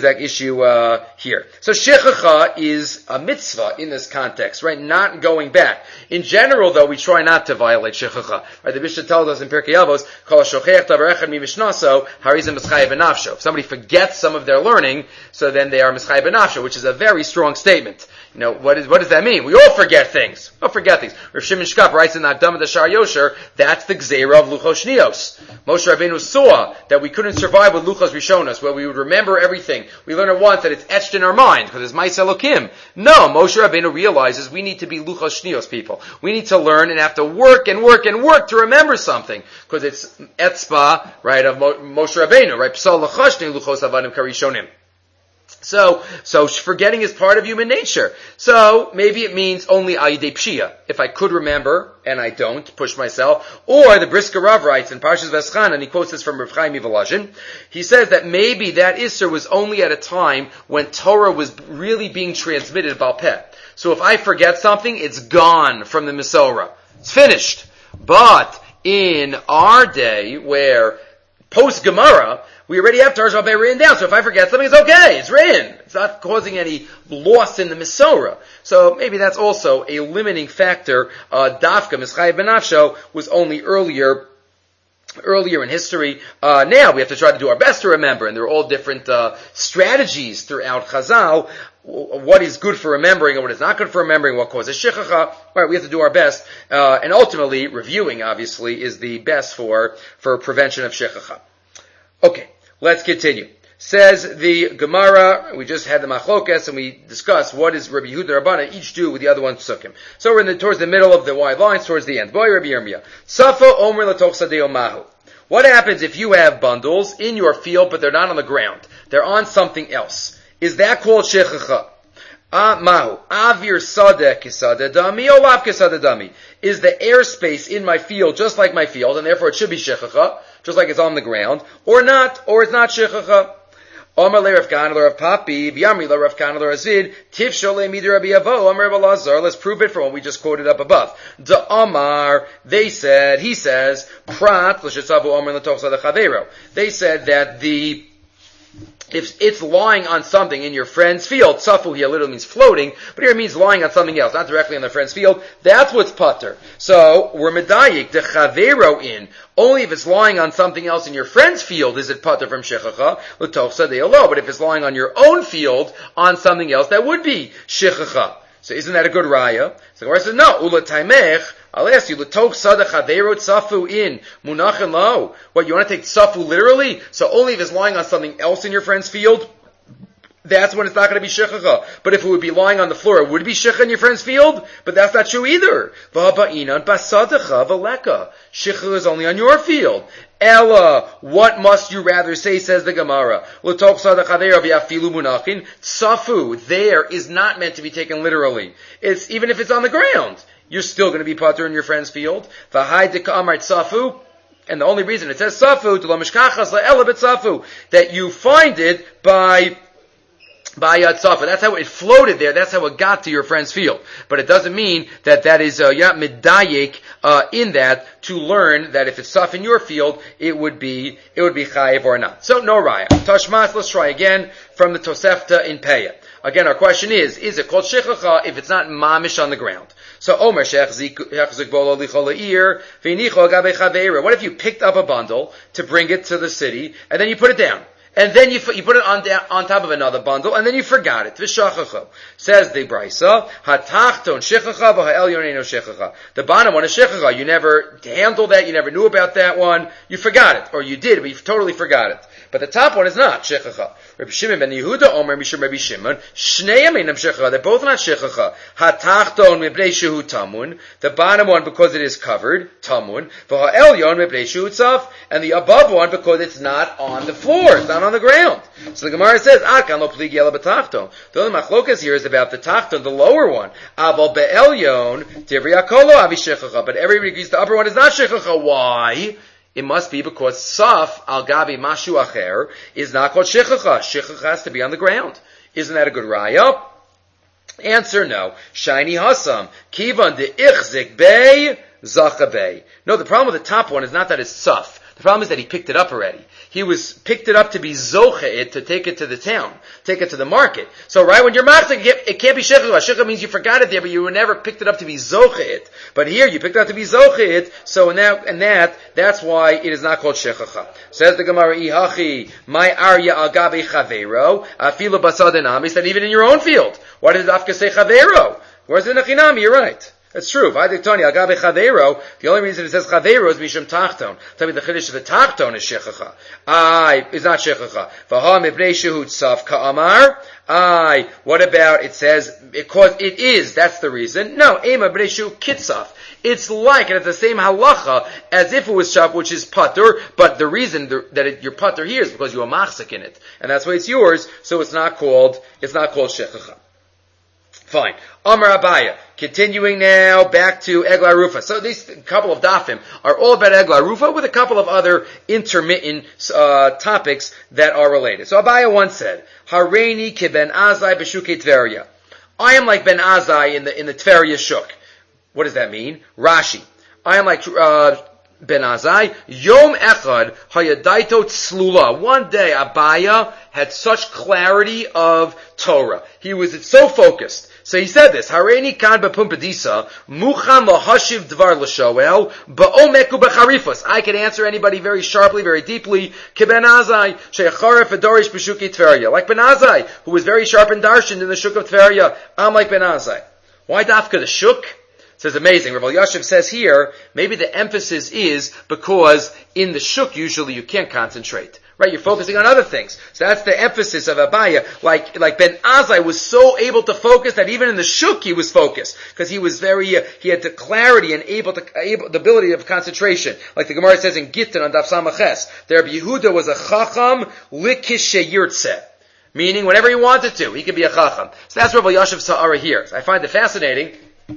here. So shechacha is a mitzvah in this context, right? Not going back. In general, though, we try not to violate shechacha. Right? The Mishnah tells us in Pirkei Avos, "Kol hashochech davar echad mimishnaso harizim mischayev benafsho." If somebody forgets some of their learning, so then they are mischayev benafsho, which is a very strong statement. You know, what does that mean? We all forget things. We all forget things. Rav Shimon Shkap writes in the Akdama de Shar Yosher, that's the Gzeira of Luchos Shnios. Moshe Rabbeinu saw that we couldn't survive with Luchos Rishonos, where we would remember everything. We learn it once that it's etched in our mind, because it's Ma'aseh Elokim. No, Moshe Rabbeinu realizes we need to be Luchos Shnios people. We need to learn and have to work and work and work to remember something, because it's etzba, right, of Moshe Rabbeinu, right? Psal L'chashni Luchos Avadim Karishonim. So forgetting is part of human nature. So maybe it means only ayidei pshia. If I could remember and I don't, push myself. Or the Brisker Rav writes in Parshas Veschan, and he quotes this from Rav Chaim Volozhin. He says that maybe that Isser was only at a time when Torah was really being transmitted Baal Peh. So if I forget something, it's gone from the Mesorah. It's finished. But in our day, where post Gemara, we already have Torah Shabbat written down, so if I forget something, it's okay, it's written. It's not causing any loss in the Mesorah. So maybe that's also a limiting factor. Dafka, Mischayev Benafsho, was only earlier in history. Now we have to try to do our best to remember, and there are all different strategies throughout Chazal. What is good for remembering and what is not good for remembering, what causes shichacha. Right, we have to do our best, and ultimately reviewing obviously is the best for prevention of shichacha. Okay, let's continue. Says the Gemara, we just had the Machlokas and we discussed what does Rabbi Yehuda and Rabbanan each do with the other one psukim. So we're towards the middle of the wide lines, towards the end. Boy Rabbi Yirmiyah. Safa omer latoch sadeo mahu. What happens if you have bundles in your field but they're not on the ground? They're on something else. Is that called shechacha? Mahu. Avir sadeh kisadeh dami, olav kisadeh dami. Is the airspace in my field just like my field, and therefore it should be shechacha, just like it's on the ground, or not, or it's not shechacha? Omar le Rav Kana le Rav Papi, v'yamri le Rav Kana le Razid, tifsho le midi Rabbi Avo, Omar Rabbi Lazar. Let's prove it from what we just quoted up above. Da Omar, he says, prat l'shetzavu Omar l'toch sadeh chavero. They said that if it's lying on something in your friend's field, safu here literally means floating, but here it means lying on something else, not directly on their friend's field, that's what's pater. So, we're medayik, the chavero in, only if it's lying on something else in your friend's field is it pater from shechacha, l'toch sadeh lo, but if it's lying on your own field, on something else, that would be shechacha. So isn't that a good raya? So the Gemara says, no, ula taimech, I'll ask you, l'tok sada chaverot safu in munachin lo. What, you want to take safu literally? So only if it's lying on something else in your friend's field, that's when it's not going to be shechacha. But if it would be lying on the floor, it would be shechacha in your friend's field? But that's not true either. V'haba'inan basadacha v'leka. Shechacha is only on your field. Ella, what must you rather say, says the Gemara. L'tok sada chaverot v'yafilu munachin. Safu, there, is not meant to be taken literally. It's, even if it's on the ground, you're still going to be pater in your friend's field. V'hai deka amar safu. And the only reason it says safu, that you find it by Yatzafa. That's how it floated there. That's how it got to your friend's field. But it doesn't mean that is medayik in that to learn that if it's saf in your field, it would be chayiv or not. So no raya. Tashmas. Let's try again from the Tosefta in Peah. Again, our question is it called shechacha if it's not mamish on the ground? So Omer shechzik bolo lichol v'inicho gabe chavera. What if you picked up a bundle to bring it to the city and then you put it down? And then you put it on top of another bundle, and then you forgot it. V'shachacha. Says the Brisa, hatachton shechacha v'ha'elyon eino shechacha. The bottom one is shechacha. You never handled that, you never knew about that one, you forgot it. Or you did, but you totally forgot it. But the top one is not shechacha. Rabbi Shimon ben Yehuda, Omer Mishum Rabbi Shimon, Shneim einam shechacha. They're both not shechacha. Hatachton mibnei shehu tamun. The bottom one because it is covered, tamun. V'ha'elyon mibnei shehu tzaf. And the above one because it's not on the floor. It's not on the ground. So the Gemara says, Akan lo pligi ela b'tachton. The only machlokas here is about the tachton, the lower one. Aval be'elyon, tivri akolo avi shechacha. But everybody agrees the upper one is not shechacha. Why? It must be because saf al gavi mashu acher is not called shechacha. Shechacha has to be on the ground. Isn't that a good raya? Answer no. Shiny hasam. Kivan de ichzik bei zacha bei. No, the problem with the top one is not that it's saf. The problem is that he picked it up already. He picked it up to be zoche it, to take it to the town, take it to the market. So right when you're machzik, it can't be shechacha. Shechacha means you forgot it there, but you never picked it up to be zoche it. But here you picked it up to be zoche it, so that's why it is not called shechacha. Says the Gemara, ihachi, my arya agabe chavero, afilu basadenami, that even in your own field. Why does Afka say chavero? Where's the nachinami? You're right. That's true. The only reason it says chavero is mishum tachton. Tell me the chiddush of the tachton is shechacha. Is not shechacha. V'ha mibnei shehu tzaf ka'amar. What about it says because it is? That's the reason. No, ema bnei shehu kitzaf. It's like, and it's the same halacha as if it was shaf, which is patur, but the reason that your patur here is because you are machzik in it, and that's why it's yours. So it's not called shechacha. Fine. Amar Abaya. Continuing now back to Egla Rufa. So these couple of dafim are all about Egla Rufa with a couple of other intermittent topics that are related. So Abaya once said, Hareini ki ben Azai b'shukei Tveria. I am like Ben Azai in the Tveria shuk. What does that mean? Rashi. I am like ben Azai, Yom Echad Hayadaito Tzlula. One day Abaya had such clarity of Torah. He was so focused. So he said this, Hareini kan b'pumpadisa, muchan lahashiv dvar l'shoel, ba'omeku b'charifos. I can answer anybody very sharply, very deeply, ke Ben Azai, she'acharef adorish b'shuki Tveria. Like Ben Azai, who was very sharp and darshan in the shuk of Tveria. I'm like Ben Azai. Why dafka the shuk? It says amazing. Rav Elyashiv says here, maybe the emphasis is because in the shuk usually you can't concentrate. Right, you're focusing on other things. So that's the emphasis of Abaya. Like Ben Azai was so able to focus that even in the shuk he was focused. Because he was he had the clarity and the ability of concentration. Like the Gemara says in Gittin on Daf Samaches, there Rabbi Yehuda was a chacham likishe yirtzeh. Meaning whenever he wanted to, he could be a chacham. So that's Rav Elyashiv's Sa'ara here. So I find it fascinating.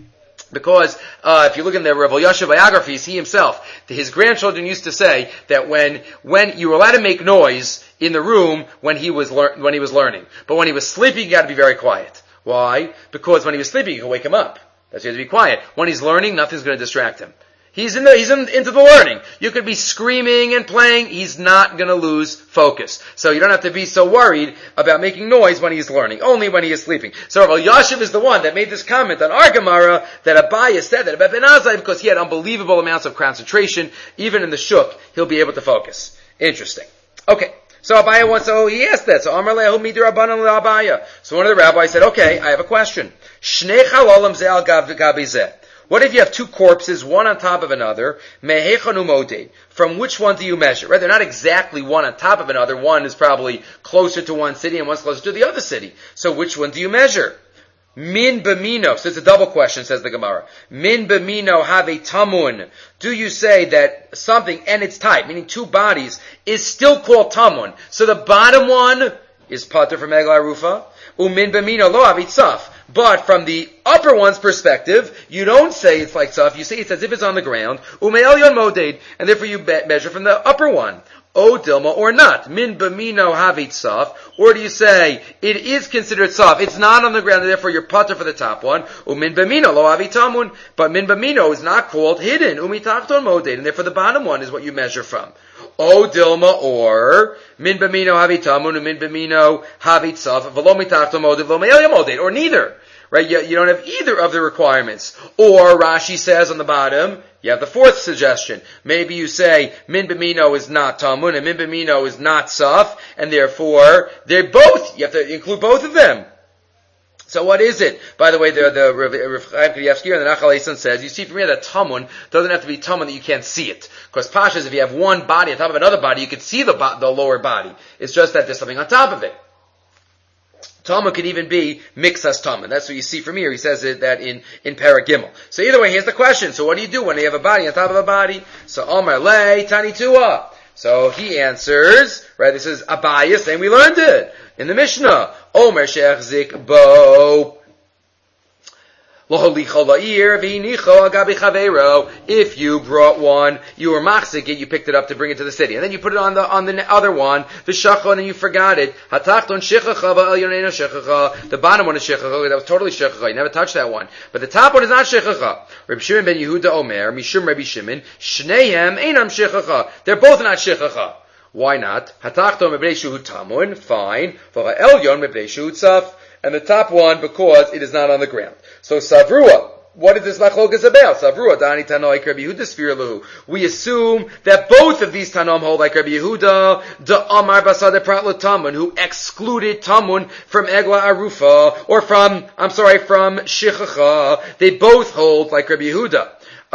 Because if you look in the Rav Elyashiv biographies, he himself, his grandchildren used to say that when you were allowed to make noise in the room when he was learning, but when he was sleeping, you got to be very quiet. Why? Because when he was sleeping, you can wake him up. That's why you have to be quiet. When he's learning, nothing's going to distract him. He's into the learning. You could be screaming and playing. He's not going to lose focus. So you don't have to be so worried about making noise when he's learning. Only when he is sleeping. So Rav Elyashiv is the one that made this comment on our Gemara that Abaya said that about Ben Azai because he had unbelievable amounts of concentration. Even in the shuk, he'll be able to focus. Interesting. Okay. So Abaya he asked that. So Amar Lehu Midir Rabbanan Abaya. So one of the rabbis said, okay, I have a question. Shnei chalolim ze al gabi zeh. What if you have two corpses, one on top of another? Mehechanu moded. From which one do you measure? Right? They're not exactly one on top of another. One is probably closer to one city and one's closer to the other city. So which one do you measure? Min b'mino. So it's a double question, says the Gemara. Min b'mino have a tamun. Do you say that something and its type, meaning two bodies, is still called tamun? So the bottom one is pater from Egla Rufa. Umin b'mino lo avitzaf. But from the upper one's perspective, you don't say it's like tzaf, you say it's as if it's on the ground, ume'elyon moded, and therefore you measure from the upper one. O dilma or not. Min b'mino havit tzaf, or do you say it is considered tzaf, it's not on the ground, and therefore you're pater for the top one, umin b'mino lo havit tamun, but min b'mino is not called hidden, umitachton moded, and therefore the bottom one is what you measure from. O dilma or min b'mino havit tamun, umin b'mino havit tzaf, v'lo mitachton moded, v'lo me'elyon moded, or neither. Right? You don't have either of the requirements. Or Rashi says on the bottom, you have the fourth suggestion. Maybe you say min b'mino is not tamun and min b'mino is not saf, and therefore they're both. You have to include both of them. So what is it? By the way, the Rav Chaim Kanievsky and the Nachal Eisan says, you see from here that tamun doesn't have to be tamun that you can't see it. Because pashas, if you have one body on top of another body, you can see the lower body. It's just that there's something on top of it. Talmud could even be mixas Talmud. That's what you see from here. He says that in Parag Gimel. So either way, here's the question. So what do you do when you have a body on top of a body? So Omar Le Tani Tua. So he answers, right, this is Abaya saying we learned it in the Mishnah. Omer Shech Zik Bo. If you brought one, you were machzik it, you picked it up to bring it to the city, and then you put it on the other one, and then you forgot it. The bottom one is shechacha, that was totally shechacha, you never touched that one. But the top one is not shechacha. Reb Shimon ben Yehuda Omer, Mishum Rabbi Shimon, Shnehem einam shechacha. They're both not shechacha. Why not? Hatachton mebnei shehu tamun, fine. V'ha'elyon mebnei shehu tzaf. And the top one because it is not on the ground. So Savrua, what is this machlokas about? Savrua, Dani Tano like Rabbi Yehuda Sfir Lahu. We assume that both of these Tanom hold like Rabbi Yehuda, the Amar Basade Pratla Tamun, who excluded Tamun from Egla Arufa, or from Shichacha. They both hold like Rabbi Yehuda.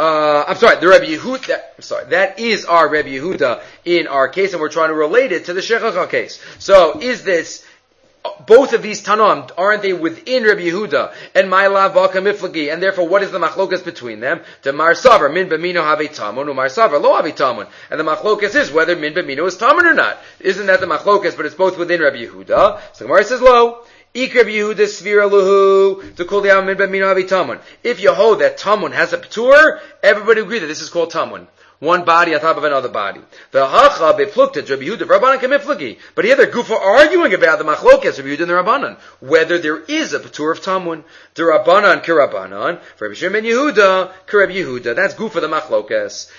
That is our Rabbi Yehuda in our case, and we're trying to relate it to the Shichacha case. So is this, both of these Tanom, aren't they within Rabbi Yehuda and Ma'alav Baka Miflagi? And therefore, what is the machlokas between them? The Mar Savar, Min B'mino Have Tamun, Mar Savar, Lo Have Tamun. And the machlokas is whether Min B'mino is Tamun or not. Isn't that the machlokas, but it's both within Rabbi Yehuda? So Gemara says, Lo. Ik Rabbi Yehuda Sfira Luhu, to call the Min B'mino Have Tamun. If you hold that Tamun has a P'tur, everybody agree that this is called Tamun. One body on top of another body. But here they're goofa arguing about the machlokes Rabbi Yehuda and the Rabbanan, whether there is a patur of tamun. The Rabbanan k'Rabbanan, for Rabbi Shimon ben Yehuda k'Rabbi Yehuda. That's goofa the machlokes.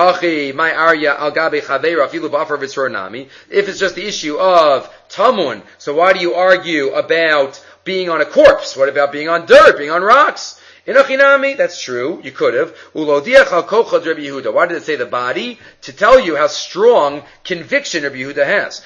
If it's just the issue of tamun, so why do you argue about being on a corpse? What about being on dirt, being on rocks? Inochinami, that's true, you could have. Why did it say the body? To tell you how strong conviction Rabbi Yehuda has.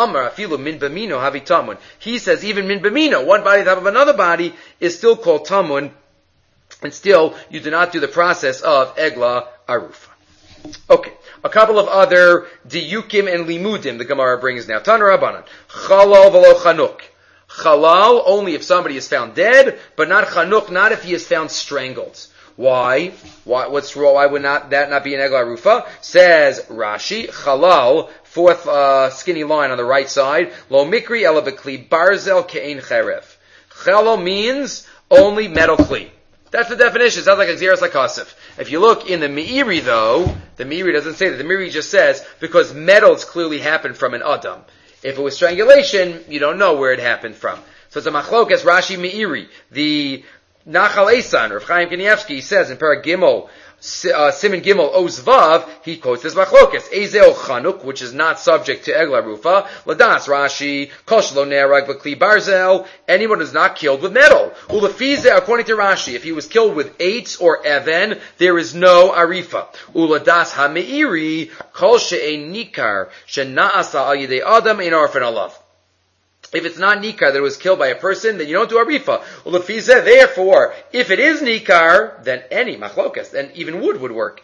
He says even min bamino, one body on top of another body, is still called tamun, and still you do not do the process of egla arufa. Okay, a couple of other diyukim and limudim the Gemara brings now. Tan Rabbanan, chalal v'lo chanuk. Chalal only if somebody is found dead, but not chanuk, not if he is found strangled. Why? What's wrong? Why would that not be an egla rufa? Says Rashi, chalal, fourth skinny line on the right side, lo mikri ela bekli barzel ke'ein cherev. Chalal means only metal kli. That's the definition. It sounds like a Xeris HaKasif. If you look in the Meiri though, the Meiri doesn't say that. The Meiri just says, because metals clearly happen from an Adam. If it was strangulation, you don't know where it happened from. So it's a machlokes Rashi Meiri. The Nachal Eisan, Rav Chaim Kanievsky, says in Parag Gimel, Siman Gimel Ozvav, he quotes this machlokes Ezeo Chanuk, which is not subject to Egla Rufa. Ladas Rashi, Koshlo Nerag V'Kli Barzel, anyone who's not killed with metal. Ulafize, according to Rashi, if he was killed with eitz or even, there is no Arifa. Uladas HaMeiri, Kol She'ein Nikar, She'na'asa Al Yidei Adam Ein Arfen Alav. If it's not Nikar that it was killed by a person, then you don't do Arifa. Therefore, if it is Nikar, then any machlokas, then even wood would work.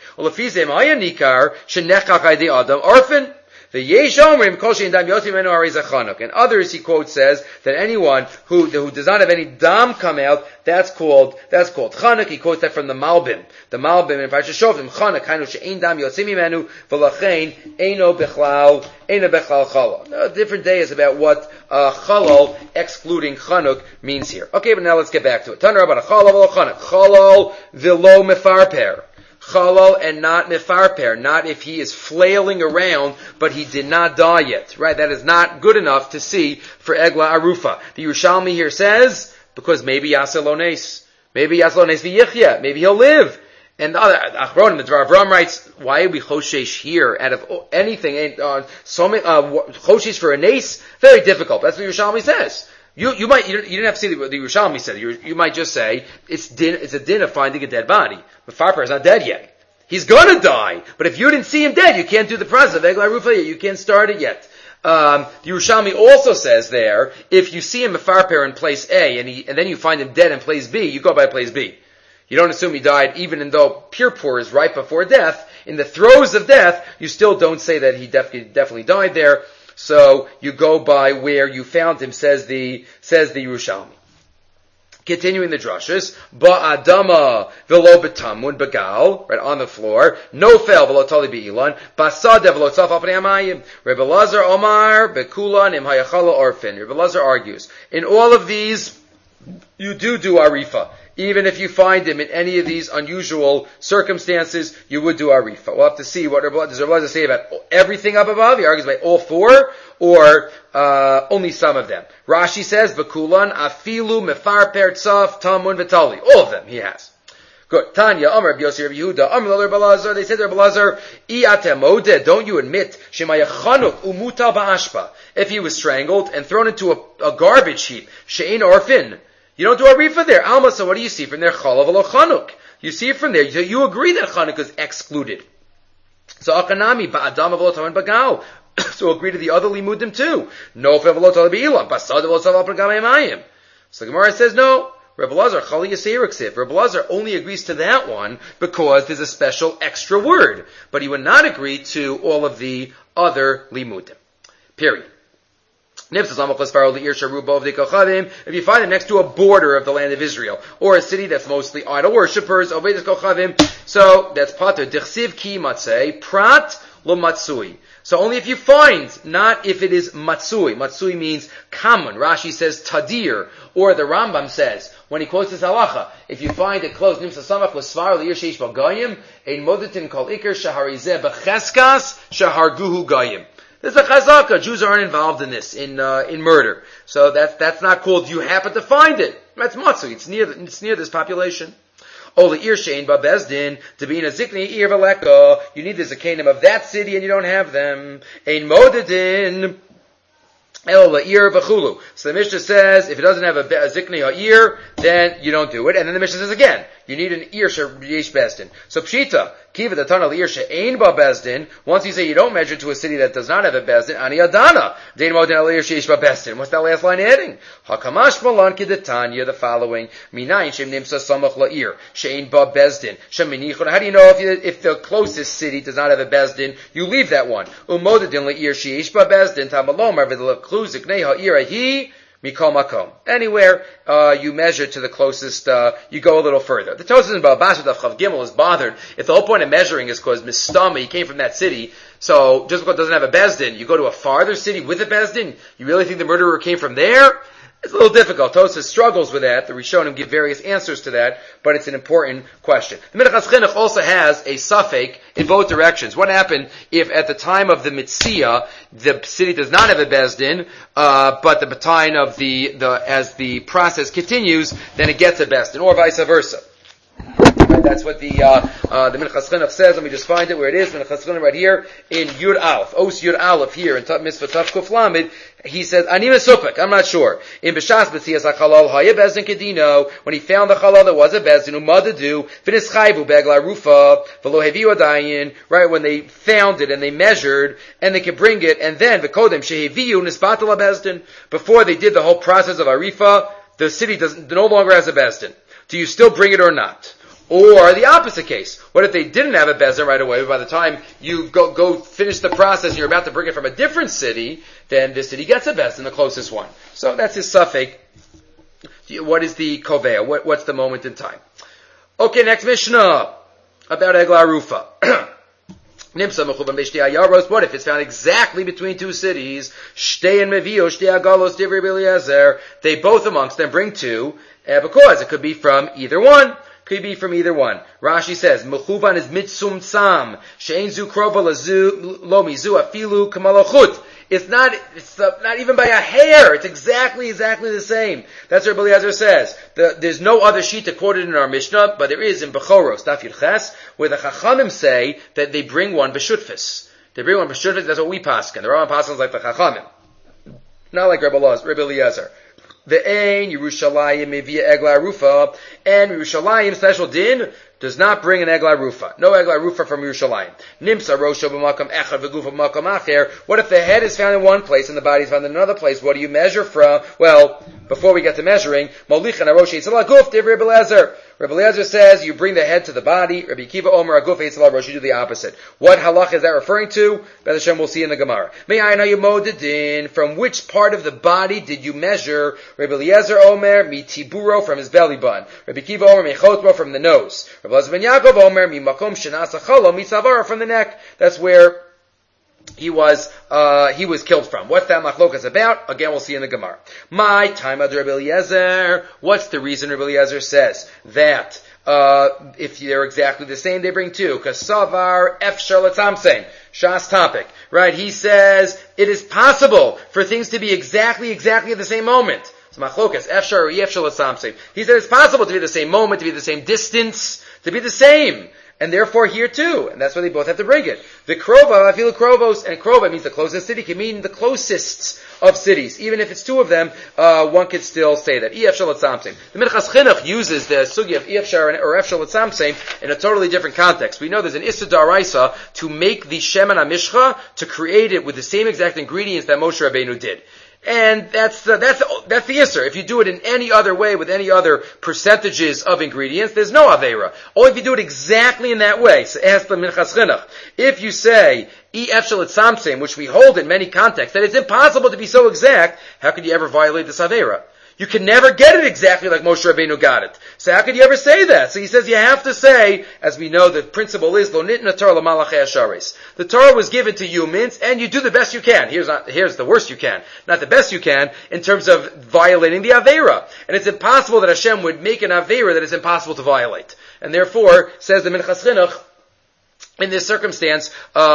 Nikar, Adam, Arfin. The Yeshomrim Kol Shein Dam Yotim Menu Ariza Chanuk. And others, he quotes, says that anyone who does not have any dam come out, that's called Chanuk. He quotes that from the Malbim. The Malbim in Parashat Shoftim, Chanuk Hainu Shein Dam Yotim Menu V'Lachein Eino Bechlal Chalal. A different day is about what Chalal excluding Chanuk means here. Okay, but now let's get back to it. Tanur about a Chalal v'lo Chanuk. Chalal v'lo mefarper. Chalal and not mefarper, not if he is flailing around, but he did not die yet, right? That is not good enough to see for Egla Arufa. The Yerushalmi here says, because maybe Yasalones, maybe v'yichya, maybe he'll live. And the other, Achronim, the Dvar Avram writes, why are we choshesh here out of anything, choshesh for a nace? Very difficult. That's what Yerushalmi says. You didn't have to see what the Yerushalmi said. You might just say, it's a din of finding a dead body. But Farper is not dead yet. He's gonna die. But if you didn't see him dead, you can't do the process of Egla Rufa yet. You can't start it yet. The Yerushalmi also says there, if you see him a Farper in place A, and then you find him dead in place B, you go by place B. You don't assume he died, even though Pirpur is right before death. In the throes of death, you still don't say that he definitely died there. So you go by where you found him, says the Yerushalmi. Continuing the drushes, ba'adama v'lo b'tamun b'gal, right on the floor, no fel v'lo tali b'ilan, ba'sadeh v'lo tzaf al pnei hamayim. Rebbe Lazar Omar b'kulan im hayachala orfin. Rebbe Lazar argues, in all of these, you do Arifa. Even if you find him in any of these unusual circumstances, you would do Arifa. We'll have to see what does Rebbe Lazar say about everything up above. He argues by all four, or only some of them. Rashi says, B'kulan afilu mefarper tzaf tamun v'tali. All of them he has. Good. Tanya, Amar Rabbi Yossi Rabbi Yehuda, Amar Rabbi Lazar. They said to Rabbi Lazar, I'atemodeh, don't you admit, Shemaya chanuk umutal ba'ashpa. If he was strangled and thrown into a garbage heap, she'ein orfin. You don't do Arifa there. Alma, so what do you see from there? Chalav v'lo chanuk. You see it from there. You agree that chanuk is excluded. So akanami ba'adam v'lo taman b'gal. So agree to the other limudim too. No fe v'lo tal b'i'ilam. Basad v'lo tal apagam emayim. So the Gemara says no. Rebbe Lazar chali yaseirik. Rebbe Lazar only agrees to that one because there's a special extra word, but he would not agree to all of the other limudim. Period. If you find it next to a border of the land of Israel, or a city that's mostly idol worshippers, so that's pater. Dichsiv ki matzeh, prat lo matsui. So only if you find, not if it is matsui. Matsui means common. Rashi says tadir, or the Rambam says, when he quotes this halacha, if you find it close, nimsa samach l'svar l'ir sheish b'goyim, ein modetin kol ikar shaharizeh b'cheskas shaharguhu goyim. There's a chazaka. Jews aren't involved in this, in murder. So that's not called, you happen to find it. That's matsui. It's near this population. Ola ir shein ba bezdin to be in a zikni ir veleka. You need the zakanim of that city and you don't have them. Ein modedin el la'ir v'chulu. So the Mishnah says if it doesn't have a zikni ha'ir, then you don't do it. And then the Mishnah says again, you need an ir sheyesh bezdin. So pshita kiva the tana l'ir she'ein ba bezdin. Once you say you don't measure to a city that does not have a bezdin, ani adana dein modin el ir sheyesh ba bezdin. What's that last line adding? Hakamash malan kidetanya, the following minayin shem nimsa samach la'ir she'ein ba bezdin sheminichon. How do you know if the closest city does not have a bezdin? You leave that one. Umodin la'ir sheyesh ba bezdin tamalomar v'delaklu ziknei ha'ir ahi. Mikol makom. Anywhere you measure to the closest, you go a little further. The Tosafos in Baba Basra of Chav Gimel is bothered if the whole point of measuring is because Mistama, he came from that city, so just because it doesn't have a Bezdin, you go to a farther city with a Bezdin, you really think the murderer came from there? It's a little difficult. Tosafos struggles with that. The Rishonim give various answers to that, but it's an important question. The Minchas Chinuch also has a suffix in both directions. What happened if at the time of the Mitzia, the city does not have a Bezdin, but the time of as the process continues, then it gets a Bezdin, or vice versa. That's what the Minchas Chinuch says. Let me just find it where it is. Minchas Chinuch right here in Yud Aleph, Os Yud Aleph here in Mitzvah Tav Kuf Lamed. He says, "Ani mesupek." I'm not sure. In B'shas B'tzias HaChalal Haya Bezdin Kedino, when he found the Chalal, there was a Bezdin. Umadadu V'nis Chayvu Begla Rufa V'lo Heviu Adayin. Right when they found it and they measured and they could bring it, and then V'kodem Sheheviu Nisbatal Bezdin. Before they did the whole process of Arifa, the city no longer has a Bezdin. Do you still bring it or not? Or the opposite case. What if they didn't have a bezdin right away? By the time you go finish the process and you're about to bring it from a different city, then this city gets a bezdin, the closest one. So that's his suffix. What is the kovea? What's the moment in time? Okay, next Mishnah. About Egla Rufa. What if it's found exactly between two cities? Shtei and Mevio, Shtei Agalos, Divri Eliezer. They both amongst them bring two, because it could be from either one. Could be from either one. Rashi says, Mechuvan is mitzum tsam, she'ein zu krova lo mizu afilu kamalachut. It's not even by a hair. It's exactly the same. That's what Rabbi Eliezer says. There's no other shita quoted in our Mishnah, but there is in Bechoros, Daf Yud Ches, where the Chachamim say that they bring one b'shutfis. They bring one b'shutfis, that's what we paskin. The Rambam paskins like the Chachamim. Not like Rabbi Eliezer. The Ein Yerushalayim Mevia Egla Rufa, and Yerushalayim special din does not bring an Egla Rufa. No Egla Rufa from Yerushalayim. Nimsa Rosho b'makam echad v'gufa b'makam acher. What if the head is found in one place and the body is found in another place? What do you measure from? Well, before we get to measuring, Molichan Aroshi Yitzhak Guf Div Rabbi Eliezer. Rabbi Eliezer says you bring the head to the body. Rabbi Kiva Omer Aguf Yitzhak Rosh, you do the opposite. What halach is that referring to? B'ez Hashem we'll see in the Gemara. From which part of the body did you measure? Rabbi Eliezer Omer mitiburo, from his belly button. Rabbi Kiva Omer mechotro, from the nose. Rabbi Elazar ben Yaakov Omer mimakom shenasa chalo mitzavara, from the neck. That's where he was killed from. What's that machlokas about? Again, we'll see in the Gemara. My time ad Rabbi Eliezer. What's the reason Rabbi Eliezer says that if they're exactly the same, they bring two? Kasavar efshar l'tamsein. Shas topic, right? He says it is possible for things to be exactly at the same moment. So machlokas efshar or efshar l'tamsein. He said it's possible to be the same moment, to be the same distance, to be the same. And therefore here too, and that's why they both have to bring it. The krova, I feel krovos, and krova means the closest city, can mean the closest of cities. Even if it's two of them, one could still say that. Ef shalat samsein. The Minchas Chinuch uses the sugi of ef shar or ef shalat samsein in a totally different context. We know there's an issa d'oraisa to make the shemen hamishcha, to create it with the same exact ingredients that Moshe Rabbeinu did. And that's the issur. If you do it in any other way, with any other percentages of ingredients, there's no aveira. Only if you do it exactly in that way. So ask the Minchas Chinuch. If you say, ef shalat samsein, which we hold in many contexts, that it's impossible to be so exact, how could you ever violate this aveira? You can never get it exactly like Moshe Rabbeinu got it. So how could you ever say that? So he says you have to say, as we know, the principle is, Lo nitna Torah l'malachei hasharis. The Torah was given to humans, and you do the best you can. Here's the worst you can. Not the best you can, in terms of violating the Aveira. And it's impossible that Hashem would make an Aveira that is impossible to violate. And therefore, says the Minchas Chinuch, in this circumstance,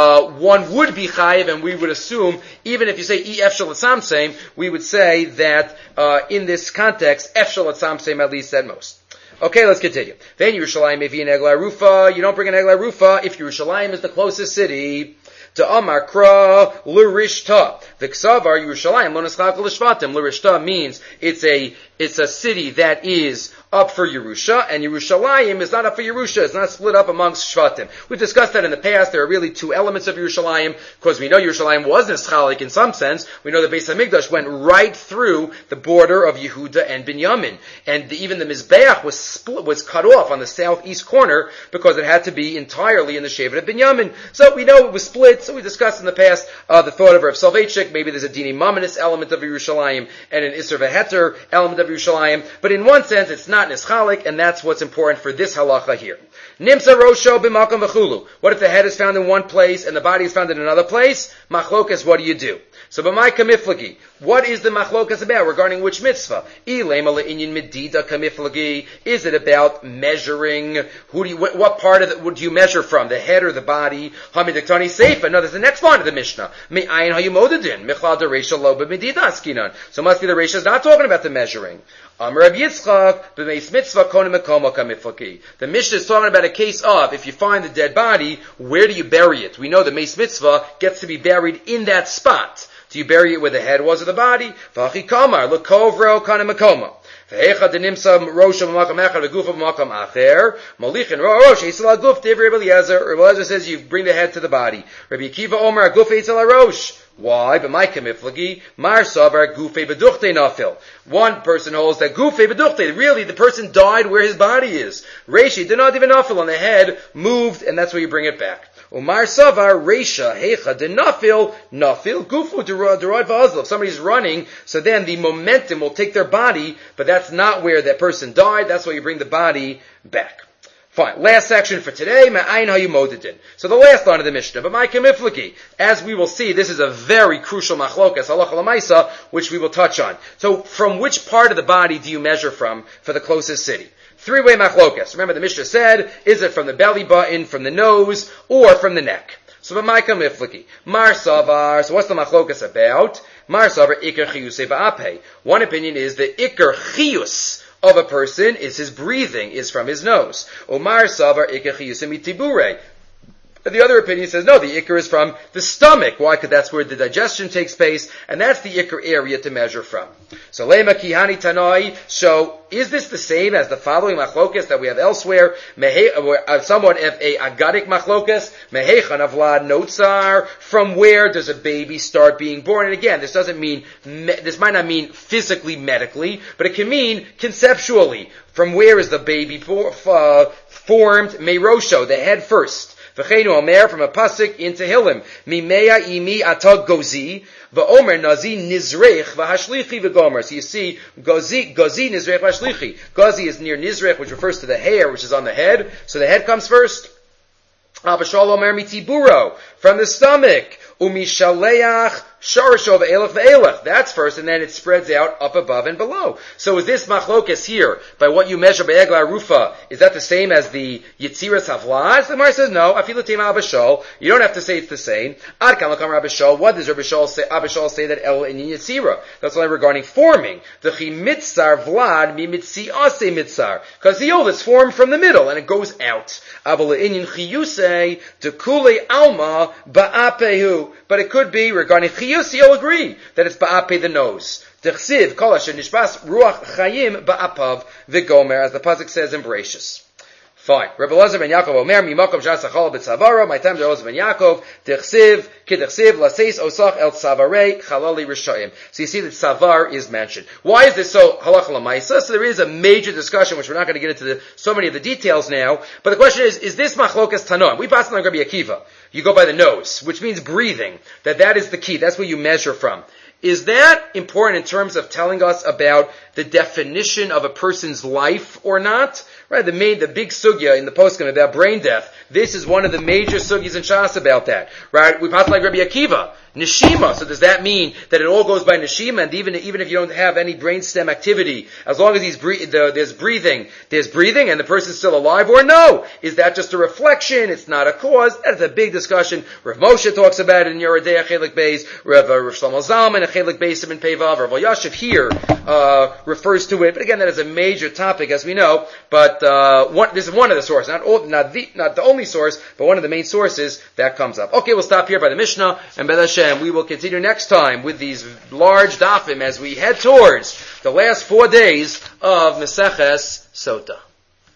one would be chayiv, and we would assume, even if you say ef shel atzamseim, we would say that in this context, ef shel atzamseim at least at most. Okay, let's continue. Then Yerushalayim mevi an egla rufa. You don't bring an egla rufa if Yerushalayim is the closest city. To Amar Kra L'Rishta. The Ksavar Yerushalayim Lo Neschalka L'Shvatim. L'Rishta means it's a city that is up for Yerusha, and Yerushalayim is not up for Yerusha. It's not split up amongst Shvatim. We've discussed that in the past. There are really two elements of Yerushalayim, because we know Yerushalayim was Neschalik in some sense. We know the Beis HaMikdash went right through the border of Yehuda and Binyamin, and even the Mizbeach was cut off on the southeast corner because it had to be entirely in the Shevet of Binyamin. So we know it was split. So we discussed in the past the thought of Rav Soloveitchik. Maybe there's a Dini Mamonis element of Yerushalayim and an Isser V'Heter element of Yerushalayim. But in one sense, it's not Neschalik, and that's what's important for this halacha here. Nimsa Rosho b'Makam v'Chulu. What if the head is found in one place and the body is found in another place? Machlokas, what do you do? So b'may kamiflagi. What is the machlokas about regarding which mitzvah? Ilema le'inyin medida kamiflagi. Is it about measuring? What part of it do you measure from? The head or the body? Hamidaktani seifa. No, there's the next line of the Mishnah. Me'ayin hayumodadin. Michlal dereisha lo b'medida askinan. So it must be the reisha is not talking about the measuring. Amar Rav Yitzchak b'meis mitzvah konim mekomo kamiflagi. The Mishnah is talking about a case of, if you find the dead body, where do you bury it? We know the meis mitzvah gets to be buried in that spot. Do you bury it where the head was of the body? V'achi kamar l'kovro konim mekomo. V'hecha denimsa rosha b'makam echad v'gufa b'makam acher. Molichin rosh yisel aguf divrei Rabbi Eliezer. Rabbi Eliezer says you bring the head to the body. Rabbi Akiva Omer aguf yisel rosh. Why? But my kamiflagi, mar savar gufe beduchte nafil. One person holds that gufe beduchte. Really, the person died where his body is. Reishi did not even nafil on the head, moved, and that's where you bring it back. Umar savar reisha hecha de nafil gufu derod v'azl. If somebody's running, so then the momentum will take their body, but that's not where that person died. That's why you bring the body back. Fine. Last section for today. Ma'ayin hayumodadin. So the last line of the Mishnah. But my kamiflaki. As we will see, this is a very crucial machlokas, halacha l'maisa, which we will touch on. So from which part of the body do you measure from for the closest city? Three-way machlokas. Remember the Mishnah said, is it from the belly button, from the nose, or from the neck? So but my kamiflaki. Mar savar. So what's the machlokas about? Mar savar ikar chiyusei va'apeh. One opinion is the ikar chiyus of a person is his breathing, is from his nose. Omar savar ikar chiyusei mitibure. The other opinion says, no, the ikar is from the stomach. Why? Because that's where the digestion takes place, and that's the ikar area to measure from. So, lema kihani tanoi. So, is this the same as the following machlokas that we have elsewhere? Somewhat of a agadic machlokas. Mehechan avlad notzar. From where does a baby start being born? And again, this might not mean physically, medically, but it can mean conceptually. From where is the baby formed? Meirosho, the head first. V'cheinu omer, from a pasuk in Tehillim, Mimea imi atag gozi, v'omer nazi nizrech v'hashlichi v'gomer. So you see, gozi nizrech v'hashlichi. Gozi is near nizrech, which refers to the hair, which is on the head. So the head comes first. Abashal omer mitiburo, from the stomach. Umishaleach sharisho ve'elach ve'elach. That's first, and then it spreads out up above and below. So is this machlokas here, by what you measure by egla rufa, is that the same as the yitziras havlas? The Gemara says no. Afilu tema abashal. You don't have to say it's the same. Ad kan lakam Abashal. What does Abashal say that el in yitzira? That's only regarding forming. The chi mitzar vlad mi mitziase mitzar. Because the old is formed from the middle, and it goes out. Aval inyin chiyusei dekule alma ba'apehu. But it could be regarding chiyus, you'll agree that it's ba'apeh, the nose. D'chsiv kol asher nishbas ruach chayim ba'apav v'gomer, as the pasuk says in Bereshis. Fine. Rebbe Elazar ben Yaakov omer mimakom shas achal b'tzavaro. My time Rebbe Elazar ben Yaakov d'chsiv k'd'chsiv laseis osach el tzavarei chalali rishayim. So you see that tzavar is mentioned. Why is this so halacha l'maisa? So there is a major discussion, which we're not going to get into so many of the details now. But the question is this machlokas tanoim? We pass on Rabbi Akiva. You go by the nose, which means breathing. That is the key. That's where you measure from. Is that important in terms of telling us about the definition of a person's life or not? Right, the big sugya in the poskim about brain death. This is one of the major sugyas in Shas about that. Right, we pass like Rabbi Akiva. Neshima. So does that mean that it all goes by neshima, and even if you don't have any brainstem activity, as long as there's breathing, and the person's still alive, or no? Is that just a reflection? It's not a cause. That's a big discussion. Rav Moshe talks about it in Yerodei Chelik Beis. Rav Shlomo Zalman Chelik Beisim and Pevav. Rav Yashiv here refers to it, but again, that is a major topic, as we know. But this is one of the sources, not the only source, but one of the main sources that comes up. Okay, we'll stop here by the Mishnah, and by the we will continue next time with these large dafim as we head towards the last 4 days of Meseches Sota.